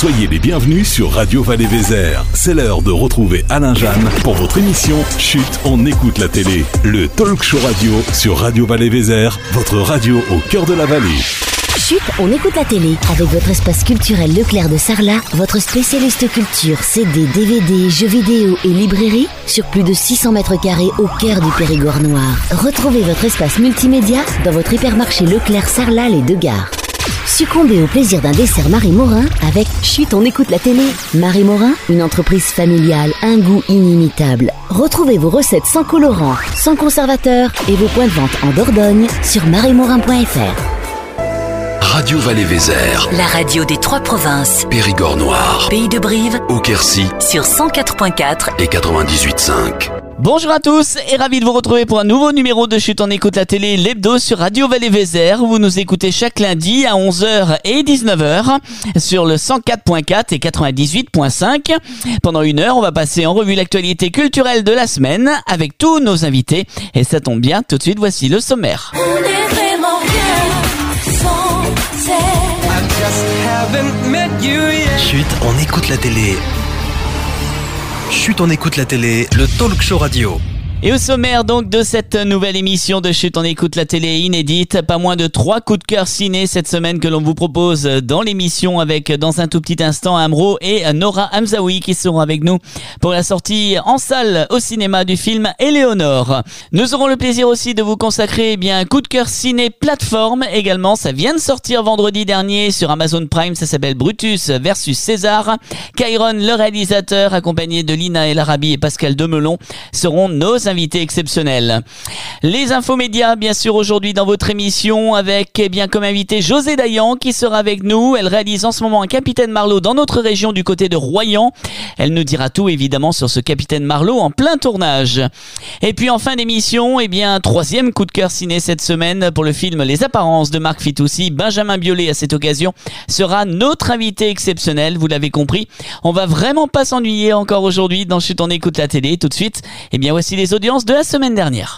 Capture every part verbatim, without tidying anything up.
Soyez les bienvenus sur Radio Val-et-Vézère. C'est l'heure de retrouver Alain Jeanne pour votre émission Chut, on écoute la télé. Le talk show radio sur Radio Val-et-Vézère, votre radio au cœur de la vallée. Chut, on écoute la télé. Avec votre espace culturel Leclerc de Sarlat, votre spécialiste culture, C D, D V D, jeux vidéo et librairie sur plus de six cents mètres carrés au cœur du Périgord noir. Retrouvez votre espace multimédia dans votre hypermarché Leclerc Sarlat les deux gares. Succombez au plaisir d'un dessert Marie Morin avec Chut, on écoute la télé. Marie Morin, une entreprise familiale, un goût inimitable. Retrouvez vos recettes sans colorant, sans conservateur et vos points de vente en Dordogne sur marie morin point f r. Radio Val-et-Vézère, la radio des trois provinces. Périgord noir, Pays de Brive, Auquercy sur cent quatre point quatre et quatre-vingt-dix-huit virgule cinq. Bonjour à tous et ravi de vous retrouver pour un nouveau numéro de Chut, on écoute la télé, l'hebdo sur Radio Val-et-Vézère. Vous nous écoutez chaque lundi à onze heures et dix-neuf heures sur le cent quatre point quatre et quatre-vingt-dix-huit virgule cinq. Pendant une heure, on va passer en revue l'actualité culturelle de la semaine avec tous nos invités. Et ça tombe bien, tout de suite, voici le sommaire. On est vraiment bien sans Chut, on écoute la télé. Chut, on écoute la télé, le talk show radio. Et au sommaire donc de cette nouvelle émission de Chut, on écoute la télé inédite, pas moins de trois coups de cœur ciné cette semaine que l'on vous propose dans l'émission avec dans un tout petit instant Amro et Nora Hamzaoui qui seront avec nous pour la sortie en salle au cinéma du film Éléonore. Nous aurons le plaisir aussi de vous consacrer eh bien un coup de cœur ciné plateforme également, ça vient de sortir vendredi dernier sur Amazon Prime, ça s'appelle Brutus versus César. Kyron, le réalisateur, accompagné de Lina El Arabi et Pascal Demelon, seront nos invités exceptionnels. Les infos médias, bien sûr, aujourd'hui dans votre émission avec, eh bien, comme invité José Dayan qui sera avec nous. Elle réalise en ce moment un Capitaine Marlowe dans notre région du côté de Royan. Elle nous dira tout, évidemment, sur ce Capitaine Marlowe en plein tournage. Et puis, en fin d'émission, eh bien, troisième coup de cœur ciné cette semaine pour le film Les Apparences de Marc Fitoussi. Benjamin Biolay, à cette occasion, sera notre invité exceptionnel. Vous l'avez compris. On va vraiment pas s'ennuyer encore aujourd'hui dans Chut, on écoute la télé. Tout de suite, eh bien, voici les audiences de la semaine dernière.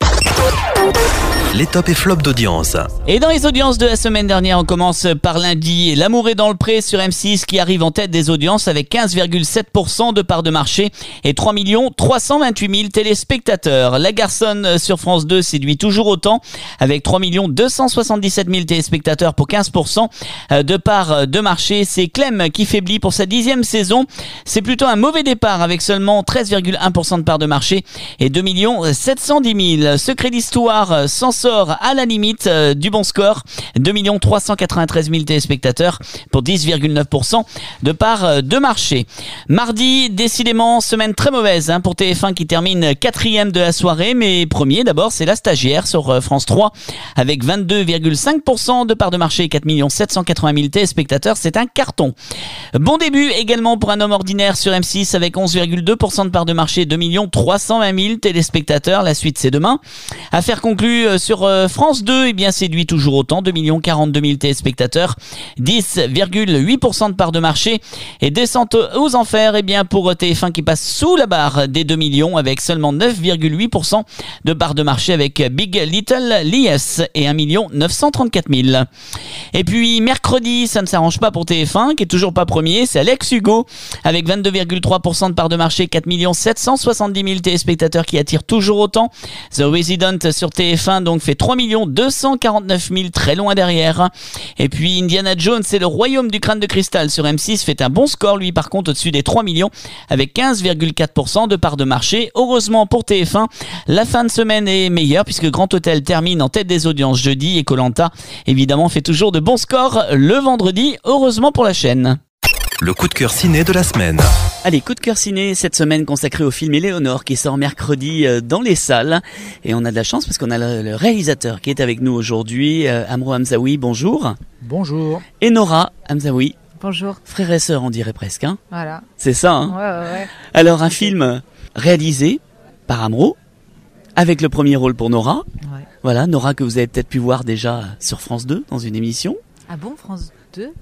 Les tops et flops d'audience. Et dans les audiences de la semaine dernière, on commence par lundi. L'amour est dans le pré sur M six qui arrive en tête des audiences avec quinze virgule sept pour cent de part de marché et trois millions trois cent vingt-huit mille téléspectateurs. La Garçonne sur France deux séduit toujours autant avec trois millions deux cent soixante-dix-sept mille téléspectateurs pour quinze pour cent de part de marché. C'est Clem qui faiblit pour sa dixième saison. C'est plutôt un mauvais départ avec seulement treize virgule un pour cent de part de marché et deux millions sept cent dix mille. Secret d'Histoire s'en sort à la limite euh, du bon score, deux millions trois cent quatre-vingt-treize mille téléspectateurs pour dix virgule neuf pour cent de part euh, de marché. Mardi, décidément, semaine très mauvaise hein, pour T F un qui termine quatrième de la soirée, mais premier d'abord c'est La Stagiaire sur euh, France trois avec vingt-deux virgule cinq pour cent de part de marché et quatre millions sept cent quatre-vingt mille téléspectateurs, c'est un carton. Bon début également pour Un homme ordinaire sur M six avec onze virgule deux pour cent de part de marché, deux millions trois cent vingt mille téléspectateurs, la suite c'est demain. Affaire conclue euh, sur Sur France deux, eh bien, séduit toujours autant, deux millions quarante-deux mille téléspectateurs, dix virgule huit pour cent de part de marché et descente aux enfers, eh bien, pour T F un qui passe sous la barre des deux millions avec seulement neuf virgule huit pour cent de part de marché avec Big Little Lies et un million neuf cent trente-quatre mille. Et puis, mercredi, ça ne s'arrange pas pour T F un qui est toujours pas premier, c'est Alex Hugo avec vingt-deux virgule trois pour cent de part de marché, quatre millions sept cent soixante-dix mille téléspectateurs qui attirent toujours autant. The Resident sur T F un, donc, fait trois millions deux cent quarante-neuf mille, très loin derrière. Et puis Indiana Jones et le Royaume du Crâne de Cristal sur M six fait un bon score, lui par contre au-dessus des trois millions avec quinze virgule quatre pour cent de part de marché. Heureusement pour T F un, la fin de semaine est meilleure puisque Grand Hôtel termine en tête des audiences jeudi et Koh-Lanta évidemment fait toujours de bons scores le vendredi, heureusement pour la chaîne. Le coup de cœur ciné de la semaine. Allez, coup de cœur ciné cette semaine consacré au film Éléonore qui sort mercredi dans les salles. Et on a de la chance parce qu'on a le, le réalisateur qui est avec nous aujourd'hui, euh, Amro Hamzaoui, bonjour. Bonjour. Et Nora Hamzaoui. Bonjour. Frère et sœur, on dirait presque. Hein. Voilà. C'est ça, hein. Ouais, ouais, ouais. Alors, un film réalisé par Amro, avec le premier rôle pour Nora. Ouais. Voilà, Nora que vous avez peut-être pu voir déjà sur France deux dans une émission. Ah bon, France deux ?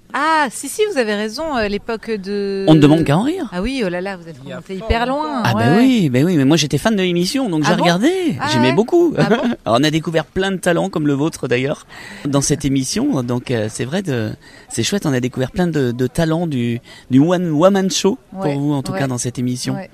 Ah, si, si, vous avez raison, euh, l'époque de... On ne demande qu'à en rire. Ah oui, oh là là, vous êtes remonté hyper loin. Ah ouais. bah oui, bah oui, mais moi j'étais fan de l'émission, donc Ah j'ai bon regardé, Ah j'aimais ouais beaucoup. Ah bon Alors on a découvert plein de talents, comme le vôtre d'ailleurs, dans cette émission, donc euh, c'est vrai, de, c'est chouette, on a découvert plein de, de talents du, du one woman show, pour Ouais, vous en tout ouais. cas dans cette émission. Ouais.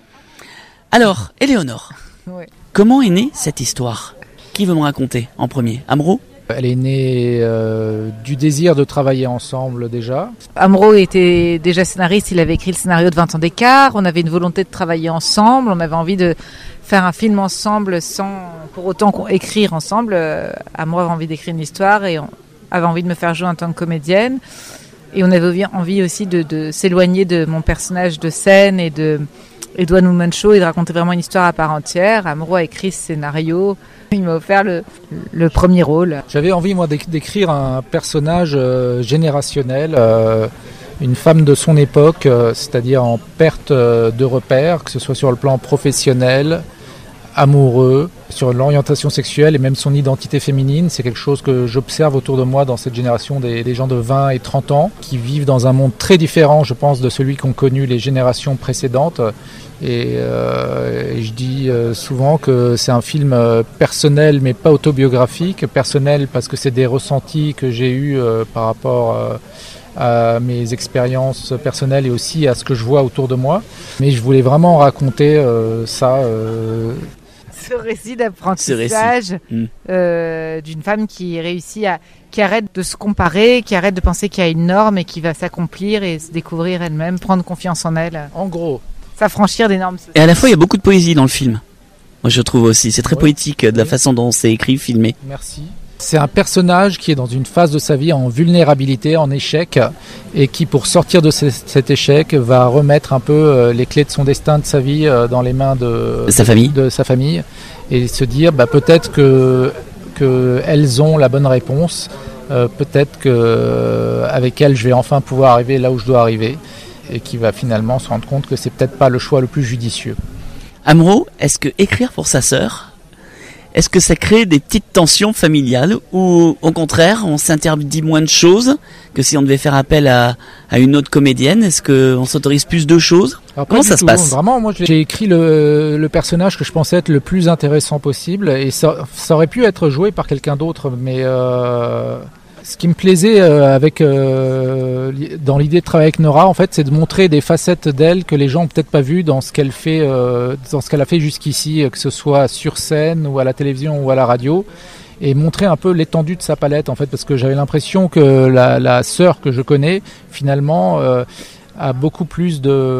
Alors, Éléonore, Ouais. comment est née cette histoire ? Qui veut me raconter en premier ? Amro ? Elle est née euh, du désir de travailler ensemble déjà. Amro était déjà scénariste, il avait écrit le scénario de vingt ans d'écart, on avait une volonté de travailler ensemble, on avait envie de faire un film ensemble sans pour autant qu'on écrire ensemble. Euh, Amro avait envie d'écrire une histoire et on avait envie de me faire jouer en tant que comédienne. Et on avait envie aussi de, de s'éloigner de mon personnage de scène et de et de One Woman Show et de raconter vraiment une histoire à part entière. Amro a écrit ce scénario. Il m'a offert le, le premier rôle. J'avais envie, moi, d'écrire un personnage euh, générationnel, euh, une femme de son époque, euh, c'est-à-dire en perte euh, de repères, que ce soit sur le plan professionnel, amoureux, sur l'orientation sexuelle et même son identité féminine. C'est quelque chose que j'observe autour de moi dans cette génération des, des gens de vingt et trente ans qui vivent dans un monde très différent, je pense, de celui qu'ont connu les générations précédentes. Et, euh, et je dis euh, souvent que c'est un film euh, personnel mais pas autobiographique. Personnel parce que c'est des ressentis que j'ai eus euh, par rapport euh, à mes expériences personnelles et aussi à ce que je vois autour de moi. Mais je voulais vraiment raconter euh, ça. Euh, Ce récit d'apprentissage mmh. euh, d'une femme qui réussit à, qui arrête de se comparer, qui arrête de penser qu'il y a une norme et qui va s'accomplir et se découvrir elle-même, prendre confiance en elle. En gros. S'affranchir des normes. Et à la fois, il y a beaucoup de poésie dans le film. Moi, je trouve aussi. C'est très Oui. poétique de la Oui. façon dont c'est écrit, filmé. Merci. C'est un personnage qui est dans une phase de sa vie en vulnérabilité, en échec, et qui, pour sortir de ce, cet échec, va remettre un peu euh, les clés de son destin, de sa vie, euh, dans les mains de, De sa famille. de sa famille, et se dire bah, peut-être que, que elles ont la bonne réponse, euh, peut-être que euh, avec elles, je vais enfin pouvoir arriver là où je dois arriver, et qui va finalement se rendre compte que c'est peut-être pas le choix le plus judicieux. Amro, est-ce que écrire pour sa sœur, est-ce que ça crée des petites tensions familiales ou au contraire on s'interdit moins de choses que si on devait faire appel à, à une autre comédienne? Est-ce qu'on s'autorise plus de choses? Alors, Comment pas ça du se tout. passe? Vraiment, moi j'ai écrit le, le personnage que je pensais être le plus intéressant possible et ça, ça aurait pu être joué par quelqu'un d'autre, mais euh, ce qui me plaisait euh, avec euh, dans l'idée de travailler avec Nora, en fait, c'est de montrer des facettes d'elle que les gens n'ont peut-être pas vues dans ce qu'elle fait, euh, dans ce qu'elle a fait jusqu'ici, que ce soit sur scène ou à la télévision ou à la radio, et montrer un peu l'étendue de sa palette, en fait, parce que j'avais l'impression que la, la sœur que je connais, finalement, euh, a beaucoup plus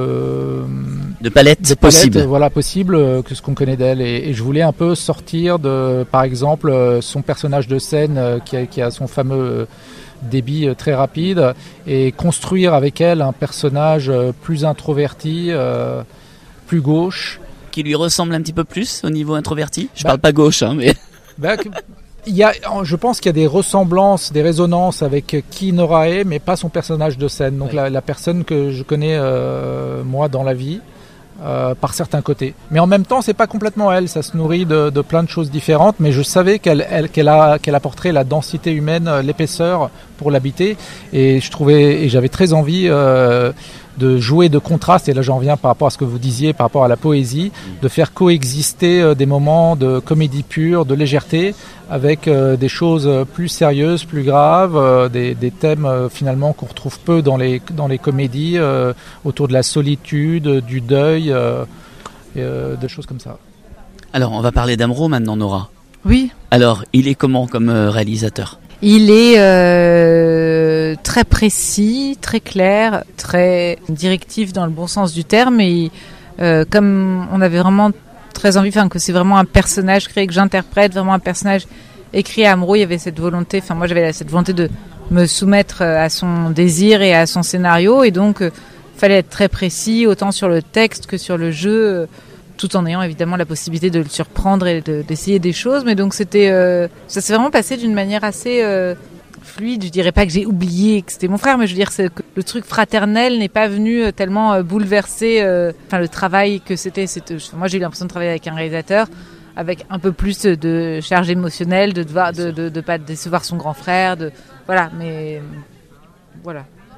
de de palettes de possibles. Palette, voilà, possible euh, que ce qu'on connaît d'elle. Et, et je voulais un peu sortir de, par exemple, euh, son personnage de scène euh, qui, a, qui a son fameux euh, débit euh, très rapide et construire avec elle un personnage euh, plus introverti, euh, plus gauche. Qui lui ressemble un petit peu plus au niveau introverti. Je Bah, parle pas gauche, hein, mais... Bah, que- il y a, je pense qu'il y a des ressemblances, des résonances avec qui Nora est, mais pas son personnage de scène. Donc Oui. la, la personne que je connais euh, moi dans la vie, euh, par certains côtés. Mais en même temps, c'est pas complètement elle. Ça se nourrit de, de plein de choses différentes. Mais je savais qu'elle, elle, qu'elle a, qu'elle apporterait la densité humaine, euh, l'épaisseur pour l'habiter. Et je trouvais, et j'avais très envie euh, de jouer de contraste. Et là, j'en viens par rapport à ce que vous disiez, par rapport à la poésie, de faire coexister euh, des moments de comédie pure, de légèreté, avec euh, des choses plus sérieuses, plus graves, euh, des, des thèmes euh, finalement qu'on retrouve peu dans les, dans les comédies, euh, autour de la solitude, du deuil, euh, et, euh, de choses comme ça. Alors, on va parler d'Amro maintenant, Nora. Oui. Alors, il est comment comme euh, réalisateur? Il est euh, très précis, très clair, très directif dans le bon sens du terme. Et euh, comme on avait vraiment très envie, enfin que c'est vraiment un personnage créé, que j'interprète, vraiment un personnage écrit à Amro, il y avait cette volonté, enfin moi j'avais cette volonté de me soumettre à son désir et à son scénario. Et donc, il euh, fallait être très précis, autant sur le texte que sur le jeu, euh, tout en ayant évidemment la possibilité de le surprendre et de, d'essayer des choses. Mais donc c'était, euh, ça s'est vraiment passé d'une manière assez euh, fluide. Je dirais pas que j'ai oublié que c'était mon frère, mais je veux dire c'est que le truc fraternel n'est pas venu euh, tellement euh, bouleverser, euh, enfin le travail que c'était. c'était moi j'ai eu l'impression de travailler avec un réalisateur avec un peu plus de charge émotionnelle, de devoir, de, de, de, de pas décevoir son grand frère, de voilà. Mais voilà.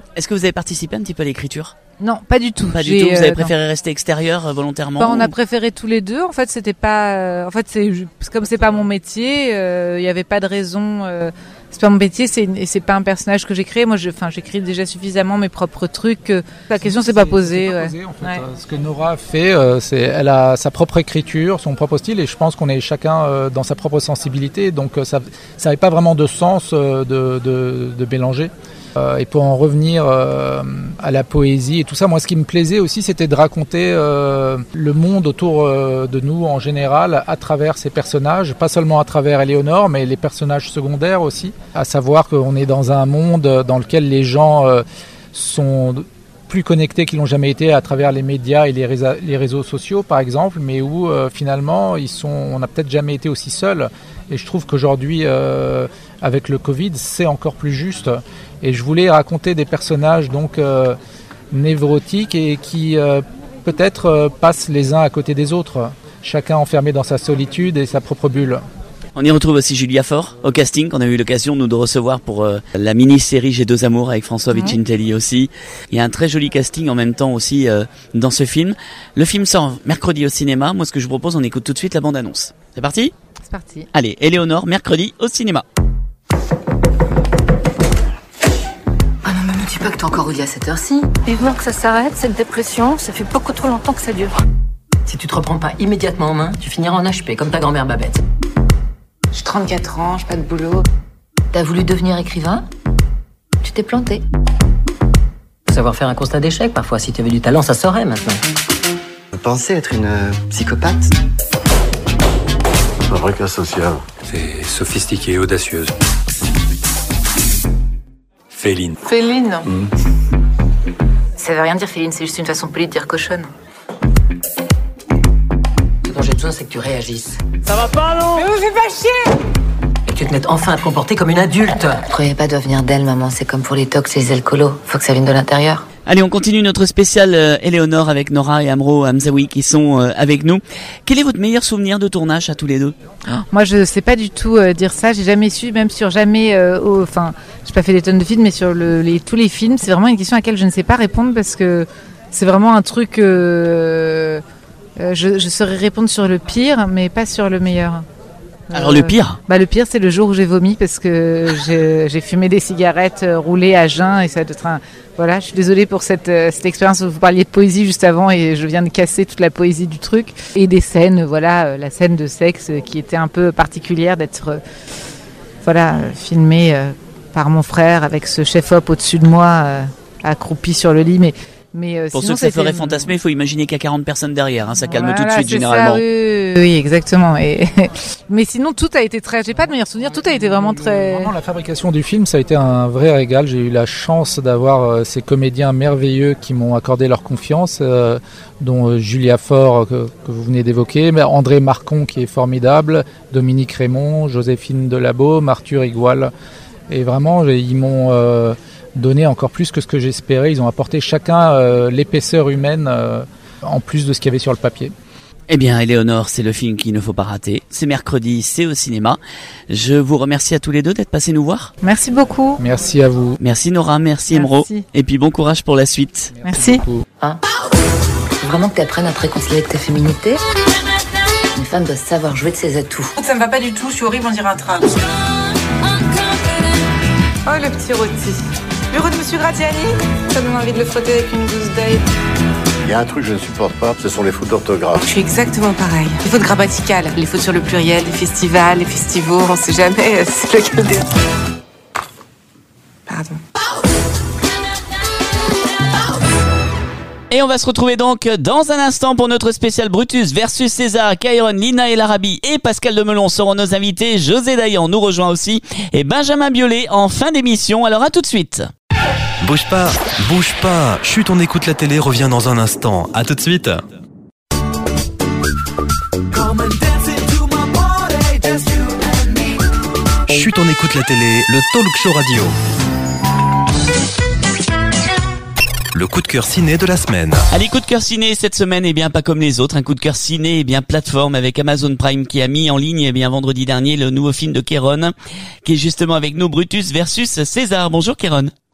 Est-ce que vous avez participé un petit peu à l'écriture ? Non, pas du tout. Pas du J'ai, tout. Vous avez euh, préféré non. rester extérieur euh, volontairement Bah, on ou... a préféré tous les deux. En fait, c'était pas. Euh, en fait, c'est comme c'est pas mon métier. Il euh, y avait pas de raison. Euh, c'est pas mon métier. C'est et c'est pas un personnage que j'ai créé. Moi, je, enfin, j'écris déjà suffisamment mes propres trucs. Euh, la question s'est pas posée. C'est pas ouais. posé, en fait. Ouais. Ce que Nora a fait, euh, c'est elle a sa propre écriture, son propre style, et je pense qu'on est chacun euh, dans sa propre sensibilité. Donc, euh, ça, ça n'avait pas vraiment de sens euh, de, de, de mélanger. Et pour en revenir euh, à la poésie et tout ça, moi ce qui me plaisait aussi c'était de raconter euh, le monde autour euh, de nous en général à travers ces personnages, pas seulement à travers Éléonore mais les personnages secondaires aussi, à savoir qu'on est dans un monde dans lequel les gens euh, sont plus connectés qu'ils n'ont jamais été à travers les médias et les réseaux, les réseaux sociaux par exemple, mais où euh, finalement ils sont, on n'a peut-être jamais été aussi seuls. Et je trouve qu'aujourd'hui, euh, avec le Covid, c'est encore plus juste. Et je voulais raconter des personnages donc euh, névrotiques et qui euh, peut-être euh, passent les uns à côté des autres, chacun enfermé dans sa solitude et sa propre bulle. On y retrouve aussi Julia Faure au casting qu'on a eu l'occasion nous de recevoir pour euh, la mini-série J'ai deux amours avec François ouais. Vicentelli aussi. Il y a un très joli casting en même temps aussi euh, dans ce film. Le film sort mercredi au cinéma. Moi ce que je vous propose, on écoute tout de suite la bande-annonce. C'est parti ? C'est parti. Allez, Éléonore, mercredi au cinéma. Ah non, mais me dis pas que t'es encore au lit à cette heure-ci. Vivement que ça s'arrête, cette dépression, ça fait beaucoup trop longtemps que ça dure. Si tu te reprends pas immédiatement en main, tu finiras en H P, comme ta grand-mère Babette. J'ai trente-quatre ans, j'ai pas de boulot. T'as voulu devenir écrivain ? Tu t'es planté. Faut savoir faire un constat d'échec, parfois. Si tu avais du talent, ça saurait maintenant. Vous pensez être une euh, psychopathe ? Un vrai cas social. C'est sophistiqué et audacieuse. Féline. Féline mmh. Ça veut rien dire, Féline, c'est juste une façon polie de dire cochonne. Ce dont j'ai besoin, c'est que tu réagisses. Ça va pas, non ? Mais vous faites pas chier ! Et que tu te mettes enfin à te comporter comme une adulte. Le premier pas doit venir d'elle, maman. C'est comme pour les tox et les alcoolos. Faut que ça vienne de l'intérieur. Allez, on continue notre spécial euh, Éléonore avec Nora et Amro Hamzaoui qui sont euh, avec nous. Quel est votre meilleur souvenir de tournage à tous les deux ? Moi, je sais pas du tout euh, dire ça. J'ai jamais su, même sur jamais. Euh, au, enfin, j'ai pas fait des tonnes de films, mais sur le, les, tous les films, c'est vraiment une question à laquelle je ne sais pas répondre parce que c'est vraiment un truc. Euh, euh, je, je saurais répondre sur le pire, mais pas sur le meilleur. Alors euh, le pire Bah le pire c'est le jour où j'ai vomi parce que j'ai, j'ai fumé des cigarettes euh, roulées à jeun et ça doit être un... Voilà, je suis désolée pour cette, euh, cette expérience. Vous parliez de poésie juste avant et je viens de casser toute la poésie du truc. Et des scènes, voilà, euh, la scène de sexe euh, qui était un peu particulière d'être euh, voilà, euh, filmée euh, par mon frère avec ce chef-op au-dessus de moi euh, accroupi sur le lit. Mais Mais euh, pour sinon, ceux que ça ferait une... fantasmer, il faut imaginer qu'il y a quarante personnes derrière, hein, ça calme voilà, tout de suite c'est généralement. Ça, oui, oui, exactement. Et mais sinon, tout a été très. J'ai pas de meilleurs souvenirs. Tout a été vraiment très. Vraiment, la fabrication du film, ça a été un vrai régal. J'ai eu la chance d'avoir euh, ces comédiens merveilleux qui m'ont accordé leur confiance, euh, dont euh, Julia Faure que, que vous venez d'évoquer, mais André Marcon qui est formidable, Dominique Raymond, Joséphine Delabaume, Arthur Igual. Et vraiment, ils m'ont euh, donné encore plus que ce que j'espérais. Ils ont apporté chacun euh, l'épaisseur humaine euh, en plus de ce qu'il y avait sur le papier. Eh bien, Éléonore, c'est le film qu'il ne faut pas rater. C'est mercredi, c'est au cinéma. Je vous remercie à tous les deux d'être passés nous voir. Merci beaucoup. Merci à vous. Merci Nora, merci, merci. Emro. Et puis bon courage pour la suite. Merci. Merci. Hein, faut vraiment que tu apprennes à te réconcilier avec ta féminité. Une femme doit savoir jouer de ses atouts. Ça me va pas du tout, je suis horrible, on dirait un train. Oh, le petit rôti. Bureau de Monsieur Gratiani. Ça donne envie de le frotter avec une gousse d'ail. Il y a un truc que je ne supporte pas, ce sont les fautes d'orthographe. Je suis exactement pareil. Les fautes grammaticales, les fautes sur le pluriel, les festivals, les festivals, on sait jamais c'est lequel des... Pardon. Et on va se retrouver donc dans un instant pour notre spécial Brutus versus César. Kairon, Lina El Arabi et Pascal Demelon seront nos invités. José Dayan nous rejoint aussi et Benjamin Biolay en fin d'émission. Alors à tout de suite. Bouge pas, bouge pas. Chut, on écoute la télé, revient dans un instant. À tout de suite. Chut, on écoute la télé, le talk show radio. Le coup de cœur ciné de la semaine. Allez, coup de cœur ciné cette semaine, eh bien pas comme les autres, un coup de cœur ciné, eh bien plateforme avec Amazon Prime qui a mis en ligne, eh bien vendredi dernier le nouveau film de Kairon, qui est justement avec nous, Brutus versus César. Bonjour Kairon.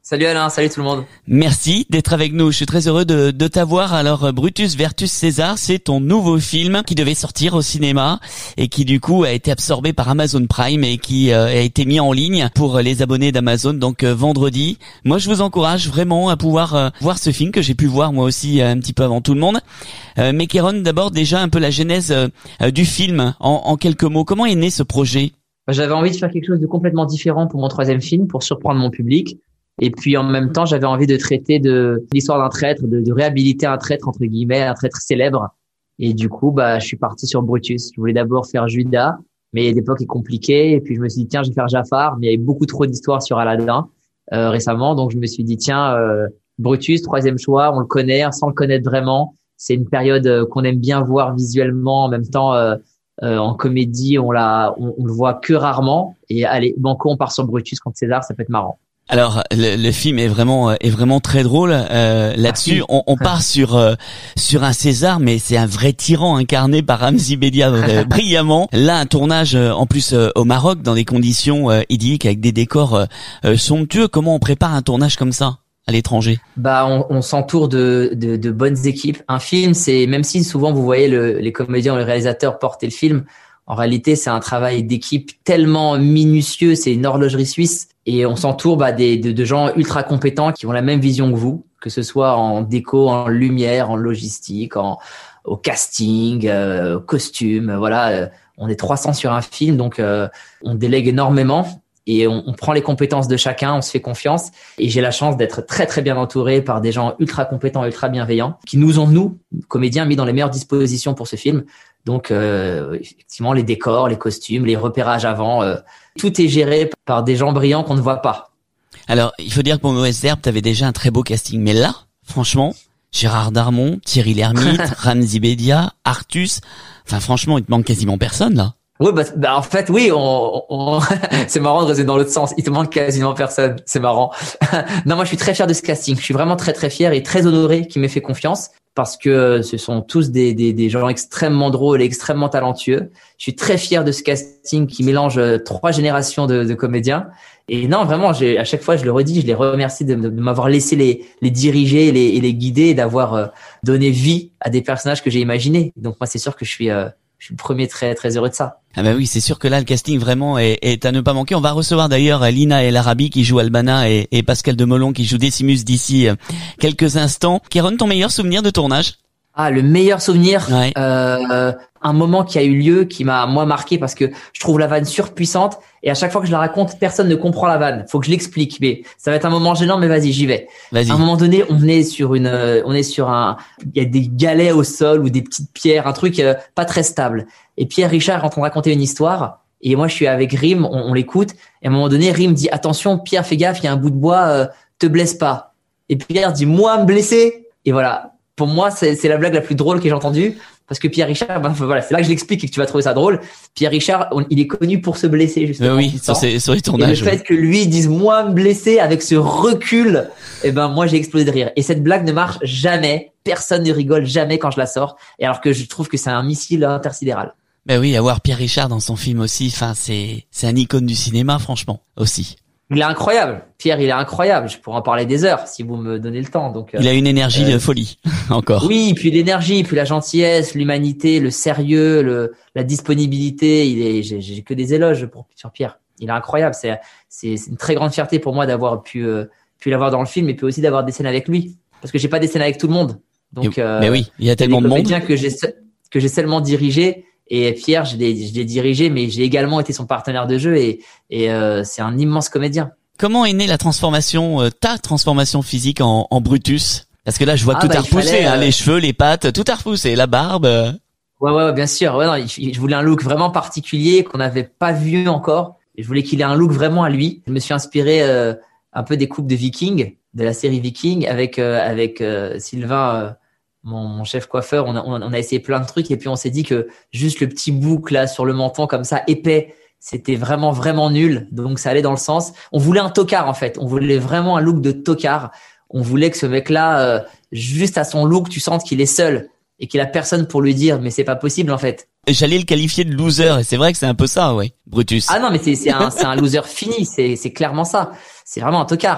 Salut Alain, salut tout le monde. Merci d'être avec nous. Je suis très heureux de, de t'avoir. Alors, Brutus versus César, c'est ton nouveau film qui devait sortir au cinéma et qui du coup a été absorbé par Amazon Prime et qui euh, a été mis en ligne pour les abonnés d'Amazon. Donc euh, vendredi. Moi, je vous encourage vraiment à pouvoir euh, voir ce film que j'ai pu voir moi aussi euh, un petit peu avant tout le monde. Euh, mais Kéron, d'abord déjà un peu la genèse euh, du film en, en quelques mots. Comment est né ce projet? J'avais envie de faire quelque chose de complètement différent pour mon troisième film, pour surprendre mon public. Et puis en même temps, j'avais envie de traiter de l'histoire d'un traître, de, de réhabiliter un traître entre guillemets, un traître célèbre. Et du coup, bah, je suis parti sur Brutus. Je voulais d'abord faire Judas, mais l'époque est compliquée. Et puis je me suis dit tiens, je vais faire Jafar, mais il y avait beaucoup trop d'histoires sur Aladdin euh, récemment, donc je me suis dit tiens, euh, Brutus, troisième choix, on le connaît, sans le connaître vraiment. C'est une période euh, qu'on aime bien voir visuellement, en même temps euh, euh, en comédie, on l'a, on, on le voit que rarement. Et allez, banco, on part sur Brutus contre César, ça peut être marrant. Alors le, le film est vraiment est vraiment très drôle euh, là-dessus. On, on part sur euh, sur un César, mais c'est un vrai tyran incarné par Ramzy Bedia euh, brillamment. Là, un tournage euh, en plus euh, au Maroc dans des conditions euh, idylliques avec des décors euh, euh, somptueux. Comment on prépare un tournage comme ça à l'étranger? Bah, on, on s'entoure de, de de bonnes équipes. Un film, c'est même si souvent vous voyez le, les comédiens ou les réalisateurs porter le film. En réalité, c'est un travail d'équipe tellement minutieux, c'est une horlogerie suisse. Et on s'entoure bah, des, de, de gens ultra compétents qui ont la même vision que vous, que ce soit en déco, en lumière, en logistique, en au casting, euh, au costume. Voilà, euh, on est trois cents sur un film, donc euh, on délègue énormément et on, on prend les compétences de chacun, on se fait confiance. Et j'ai la chance d'être très très bien entouré par des gens ultra compétents, ultra bienveillants, qui nous ont, nous, comédiens, mis dans les meilleures dispositions pour ce film. Donc, euh, effectivement, les décors, les costumes, les repérages avant, euh, tout est géré par des gens brillants qu'on ne voit pas. Alors, il faut dire que pour Mauvaise Herbe, t'avais déjà un très beau casting. Mais là, franchement, Gérard Darmon, Thierry Lhermitte, Ramzy Bedia, Artus, enfin franchement, il te manque quasiment personne là. Oui, bah, bah en fait, oui, on, on c'est marrant de raisonner dans l'autre sens. Il te manque quasiment personne, c'est marrant. Non, moi, je suis très fier de ce casting. Je suis vraiment très très fier et très honoré qu'il m'ait fait confiance parce que ce sont tous des des, des gens extrêmement drôles et extrêmement talentueux. Je suis très fier de ce casting qui mélange trois générations de, de comédiens. Et non, vraiment, j'ai, à chaque fois, je le redis, je les remercie de, de, de m'avoir laissé les, les diriger et les, et les guider et d'avoir euh, donné vie à des personnages que j'ai imaginés. Donc moi, c'est sûr que je suis, euh, je suis le premier très très heureux de ça. Ah bah oui, c'est sûr que là, le casting vraiment est, est à ne pas manquer. On va recevoir d'ailleurs Lina El Arabi qui joue Albana et, et Pascal Demolon qui joue Decimus d'ici euh, quelques instants. Kéron, ton meilleur souvenir de tournage? Ah, le meilleur souvenir, ouais. euh, un moment qui a eu lieu, qui m'a moi marqué parce que je trouve la vanne surpuissante et à chaque fois que je la raconte, personne ne comprend la vanne. Faut que je l'explique, mais ça va être un moment gênant, mais vas-y, j'y vais. Vas-y. À un moment donné, on est sur une, on est sur un, il y a des galets au sol ou des petites pierres, un truc euh, pas très stable. Et Pierre Richard est en train de raconter une histoire et moi je suis avec Rim, on, on l'écoute et à un moment donné, Rim dit attention, Pierre, fais gaffe, il y a un bout de bois, euh, te blesse pas. Et Pierre dit moi me blesser et voilà. Pour moi, c'est, c'est la blague la plus drôle que j'ai entendue parce que Pierre Richard, ben voilà, c'est là que je l'explique et que tu vas trouver ça drôle. Pierre Richard, on, il est connu pour se blesser justement. Euh, oui, sur, ses, sur les tournages. Et le fait que lui dise moi me blesser avec ce recul, eh ben moi j'ai explosé de rire. Et cette blague ne marche jamais, personne ne rigole jamais quand je la sors. Et alors que je trouve que c'est un missile intersidéral. Ben oui, avoir Pierre Richard dans son film aussi, enfin c'est c'est un icône du cinéma franchement aussi. Il est incroyable. Pierre, il est incroyable. Je pourrais en parler des heures si vous me donnez le temps. Donc, il a une énergie euh, de folie, encore. Oui, puis l'énergie, puis la gentillesse, l'humanité, le sérieux, le, la disponibilité. Il est, j'ai, j'ai que des éloges pour, sur Pierre. Il est incroyable. C'est, c'est, c'est une très grande fierté pour moi d'avoir pu, euh, pu l'avoir dans le film et puis aussi d'avoir des scènes avec lui. Parce que j'ai pas des scènes avec tout le monde. Donc, et, euh, mais oui, il y a tellement de monde. que j'ai, que j'ai seulement dirigé. Et Pierre, je l'ai, je l'ai dirigé, mais j'ai également été son partenaire de jeu et, et euh, c'est un immense comédien. Comment est née la transformation, euh, ta transformation physique en, en Brutus? Parce que là, je vois que ah, tout bah, a repoussé, fallait, hein, euh... les cheveux, les pattes, tout a repoussé, la barbe. Euh... Ouais, ouais, bien sûr. Ouais, non, je voulais un look vraiment particulier qu'on n'avait pas vu encore. Et je voulais qu'il ait un look vraiment à lui. Je me suis inspiré euh, un peu des coupes de Viking, de la série Viking, avec euh, avec euh, Sylvain. Euh, Mon, mon chef coiffeur, on a, on a essayé plein de trucs et puis on s'est dit que juste le petit boucle là sur le menton comme ça épais, c'était vraiment vraiment nul. Donc ça allait dans le sens. On voulait un tocard en fait. On voulait vraiment un look de tocard. On voulait que ce mec-là, euh, juste à son look, tu sentes qu'il est seul et qu'il a personne pour lui dire mais c'est pas possible en fait. J'allais le qualifier de loser et c'est vrai que c'est un peu ça, ouais, Brutus. Ah non mais c'est c'est un c'est un loser fini. C'est c'est clairement ça. C'est vraiment un tocard.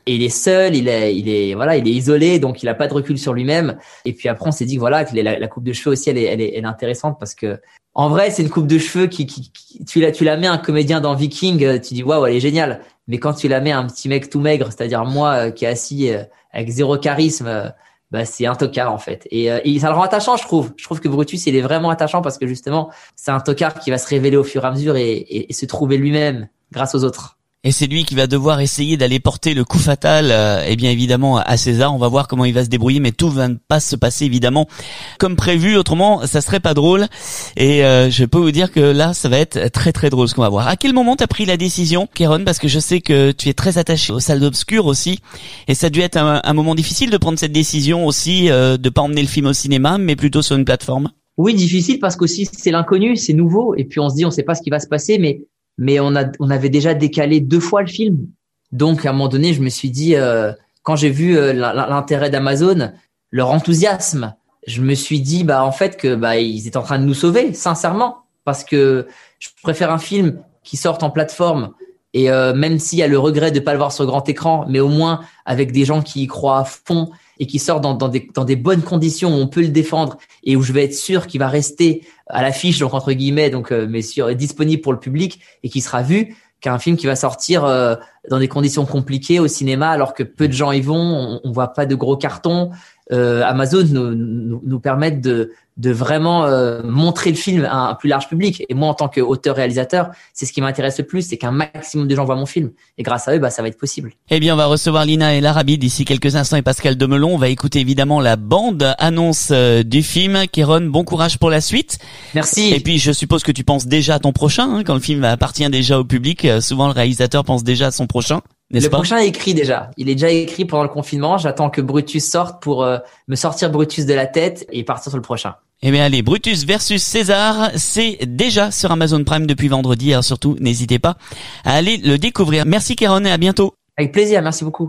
Et il est seul, il est, il est, voilà, il est isolé, donc il a pas de recul sur lui-même. Et puis après, on s'est dit que voilà, que la, la coupe de cheveux aussi, elle est, elle est, elle est intéressante parce que, en vrai, c'est une coupe de cheveux qui, qui, qui tu la, tu la mets à un comédien dans Viking, tu dis waouh, elle est géniale. Mais quand tu la mets à un petit mec tout maigre, c'est-à-dire moi, qui est assis avec zéro charisme, bah c'est un tocard en fait. Et, et ça le rend attachant, je trouve. Je trouve que Brutus, il est vraiment attachant parce que justement, c'est un tocard qui va se révéler au fur et à mesure et, et, et se trouver lui-même grâce aux autres. Et c'est lui qui va devoir essayer d'aller porter le coup fatal, euh, et bien évidemment à César. On va voir comment il va se débrouiller, mais tout va pas se passer évidemment comme prévu. Autrement, ça serait pas drôle. Et euh, je peux vous dire que là, ça va être très très drôle ce qu'on va voir. À quel moment t'as pris la décision, Kéron? Parce que je sais que tu es très attaché aux salles d'obscur aussi, et ça a dû être un, un moment difficile de prendre cette décision aussi, euh, de pas emmener le film au cinéma, mais plutôt sur une plateforme. Oui, difficile parce qu'aussi c'est l'inconnu, c'est nouveau, et puis on se dit on sait pas ce qui va se passer, mais mais on a on avait déjà décalé deux fois le film. Donc à un moment donné, je me suis dit euh, quand j'ai vu euh, l'intérêt d'Amazon, leur enthousiasme, je me suis dit bah en fait que bah ils étaient en train de nous sauver sincèrement parce que je préfère un film qui sorte en plateforme et euh, même s'il y a le regret de pas le voir sur grand écran, mais au moins avec des gens qui y croient à fond et qui sort dans, dans des dans des bonnes conditions où on peut le défendre et où je vais être sûr qu'il va rester à l'affiche, donc entre guillemets, donc euh, mais sûr disponible pour le public et qui sera vu, qu'un film qui va sortir euh, dans des conditions compliquées au cinéma alors que peu de gens y vont, on, on voit pas de gros cartons. Euh, Amazon nous, nous nous permettent de de vraiment euh, montrer le film à un plus large public. Et moi, en tant qu'auteur-réalisateur, c'est ce qui m'intéresse le plus, c'est qu'un maximum de gens voient mon film. Et grâce à eux, bah, ça va être possible. Eh bien, on va recevoir Lina El Arabi d'ici quelques instants et Pascal Demelon. On va écouter évidemment la bande-annonce euh, du film. Kéron, bon courage pour la suite. Merci. Et puis, je suppose que tu penses déjà à ton prochain, hein, quand le film appartient déjà au public. Euh, souvent, le réalisateur pense déjà à son prochain. Le prochain est écrit déjà. Il est déjà écrit pendant le confinement. J'attends que Brutus sorte pour euh, me sortir Brutus de la tête et partir sur le prochain. Eh bien allez, Brutus versus César, c'est déjà sur Amazon Prime depuis vendredi. Alors surtout, n'hésitez pas à aller le découvrir. Merci Kéron et à bientôt. Avec plaisir, merci beaucoup.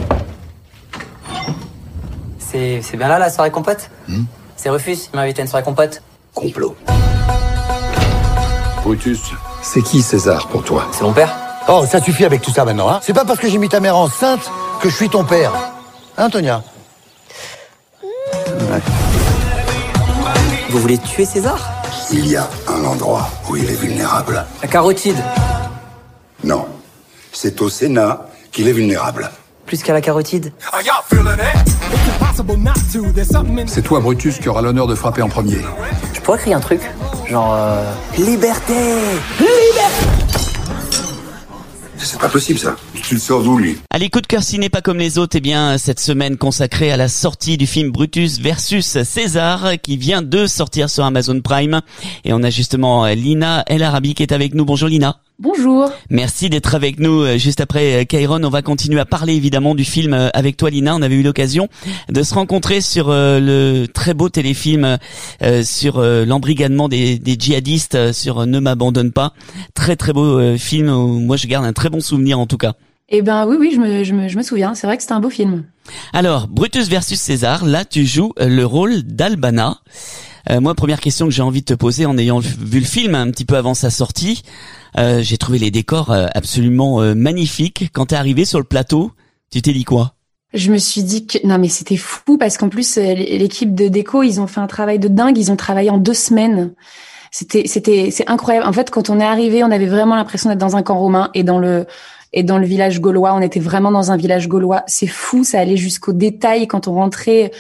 C'est, c'est bien là la soirée compote hmm C'est Rufus, il m'a invité à une soirée compote. Complot. Brutus, c'est qui César pour toi? C'est mon père. Oh, ça suffit avec tout ça maintenant, hein. C'est pas parce que j'ai mis ta mère enceinte que je suis ton père. Hein, Tonia? Ouais. Vous voulez tuer César? Il y a un endroit où il est vulnérable. La carotide. Non, c'est au Sénat qu'il est vulnérable. Plus qu'à la carotide. C'est toi, Brutus, qui aura l'honneur de frapper en premier. Je pourrais crier un truc, genre euh... Liberté! Liberté! C'est pas possible ça. Tu le sors d'où lui? Allez, coup de cœur ciné pas comme les autres, eh bien cette semaine consacrée à la sortie du film Brutus versus César qui vient de sortir sur Amazon Prime. Et on a justement Lina El Arabi qui est avec nous. Bonjour Lina. Bonjour. Merci d'être avec nous juste après Kéron. On va continuer à parler évidemment du film avec toi Lina. On avait eu l'occasion de se rencontrer sur euh, le très beau téléfilm euh, sur euh, l'embrigadement des, des djihadistes euh, sur Ne m'abandonne pas. Très très beau euh, film où moi je garde un très bon souvenir en tout cas. Eh ben oui oui je me je me je me souviens. C'est vrai que c'était un beau film. Alors Brutus versus César. Là tu joues le rôle d'Albana. Euh, moi, première question que j'ai envie de te poser en ayant vu le film un petit peu avant sa sortie, euh, j'ai trouvé les décors euh, absolument euh, magnifiques. Quand t'es arrivé sur le plateau, tu t'es dit quoi? Je me suis dit que non mais c'était fou parce qu'en plus l'équipe de déco ils ont fait un travail de dingue. Ils ont travaillé en deux semaines. C'était c'était c'est incroyable. En fait, quand on est arrivé, on avait vraiment l'impression d'être dans un camp romain et dans le et dans le village gaulois. On était vraiment dans un village gaulois. C'est fou, ça allait jusqu'au détail quand on rentrait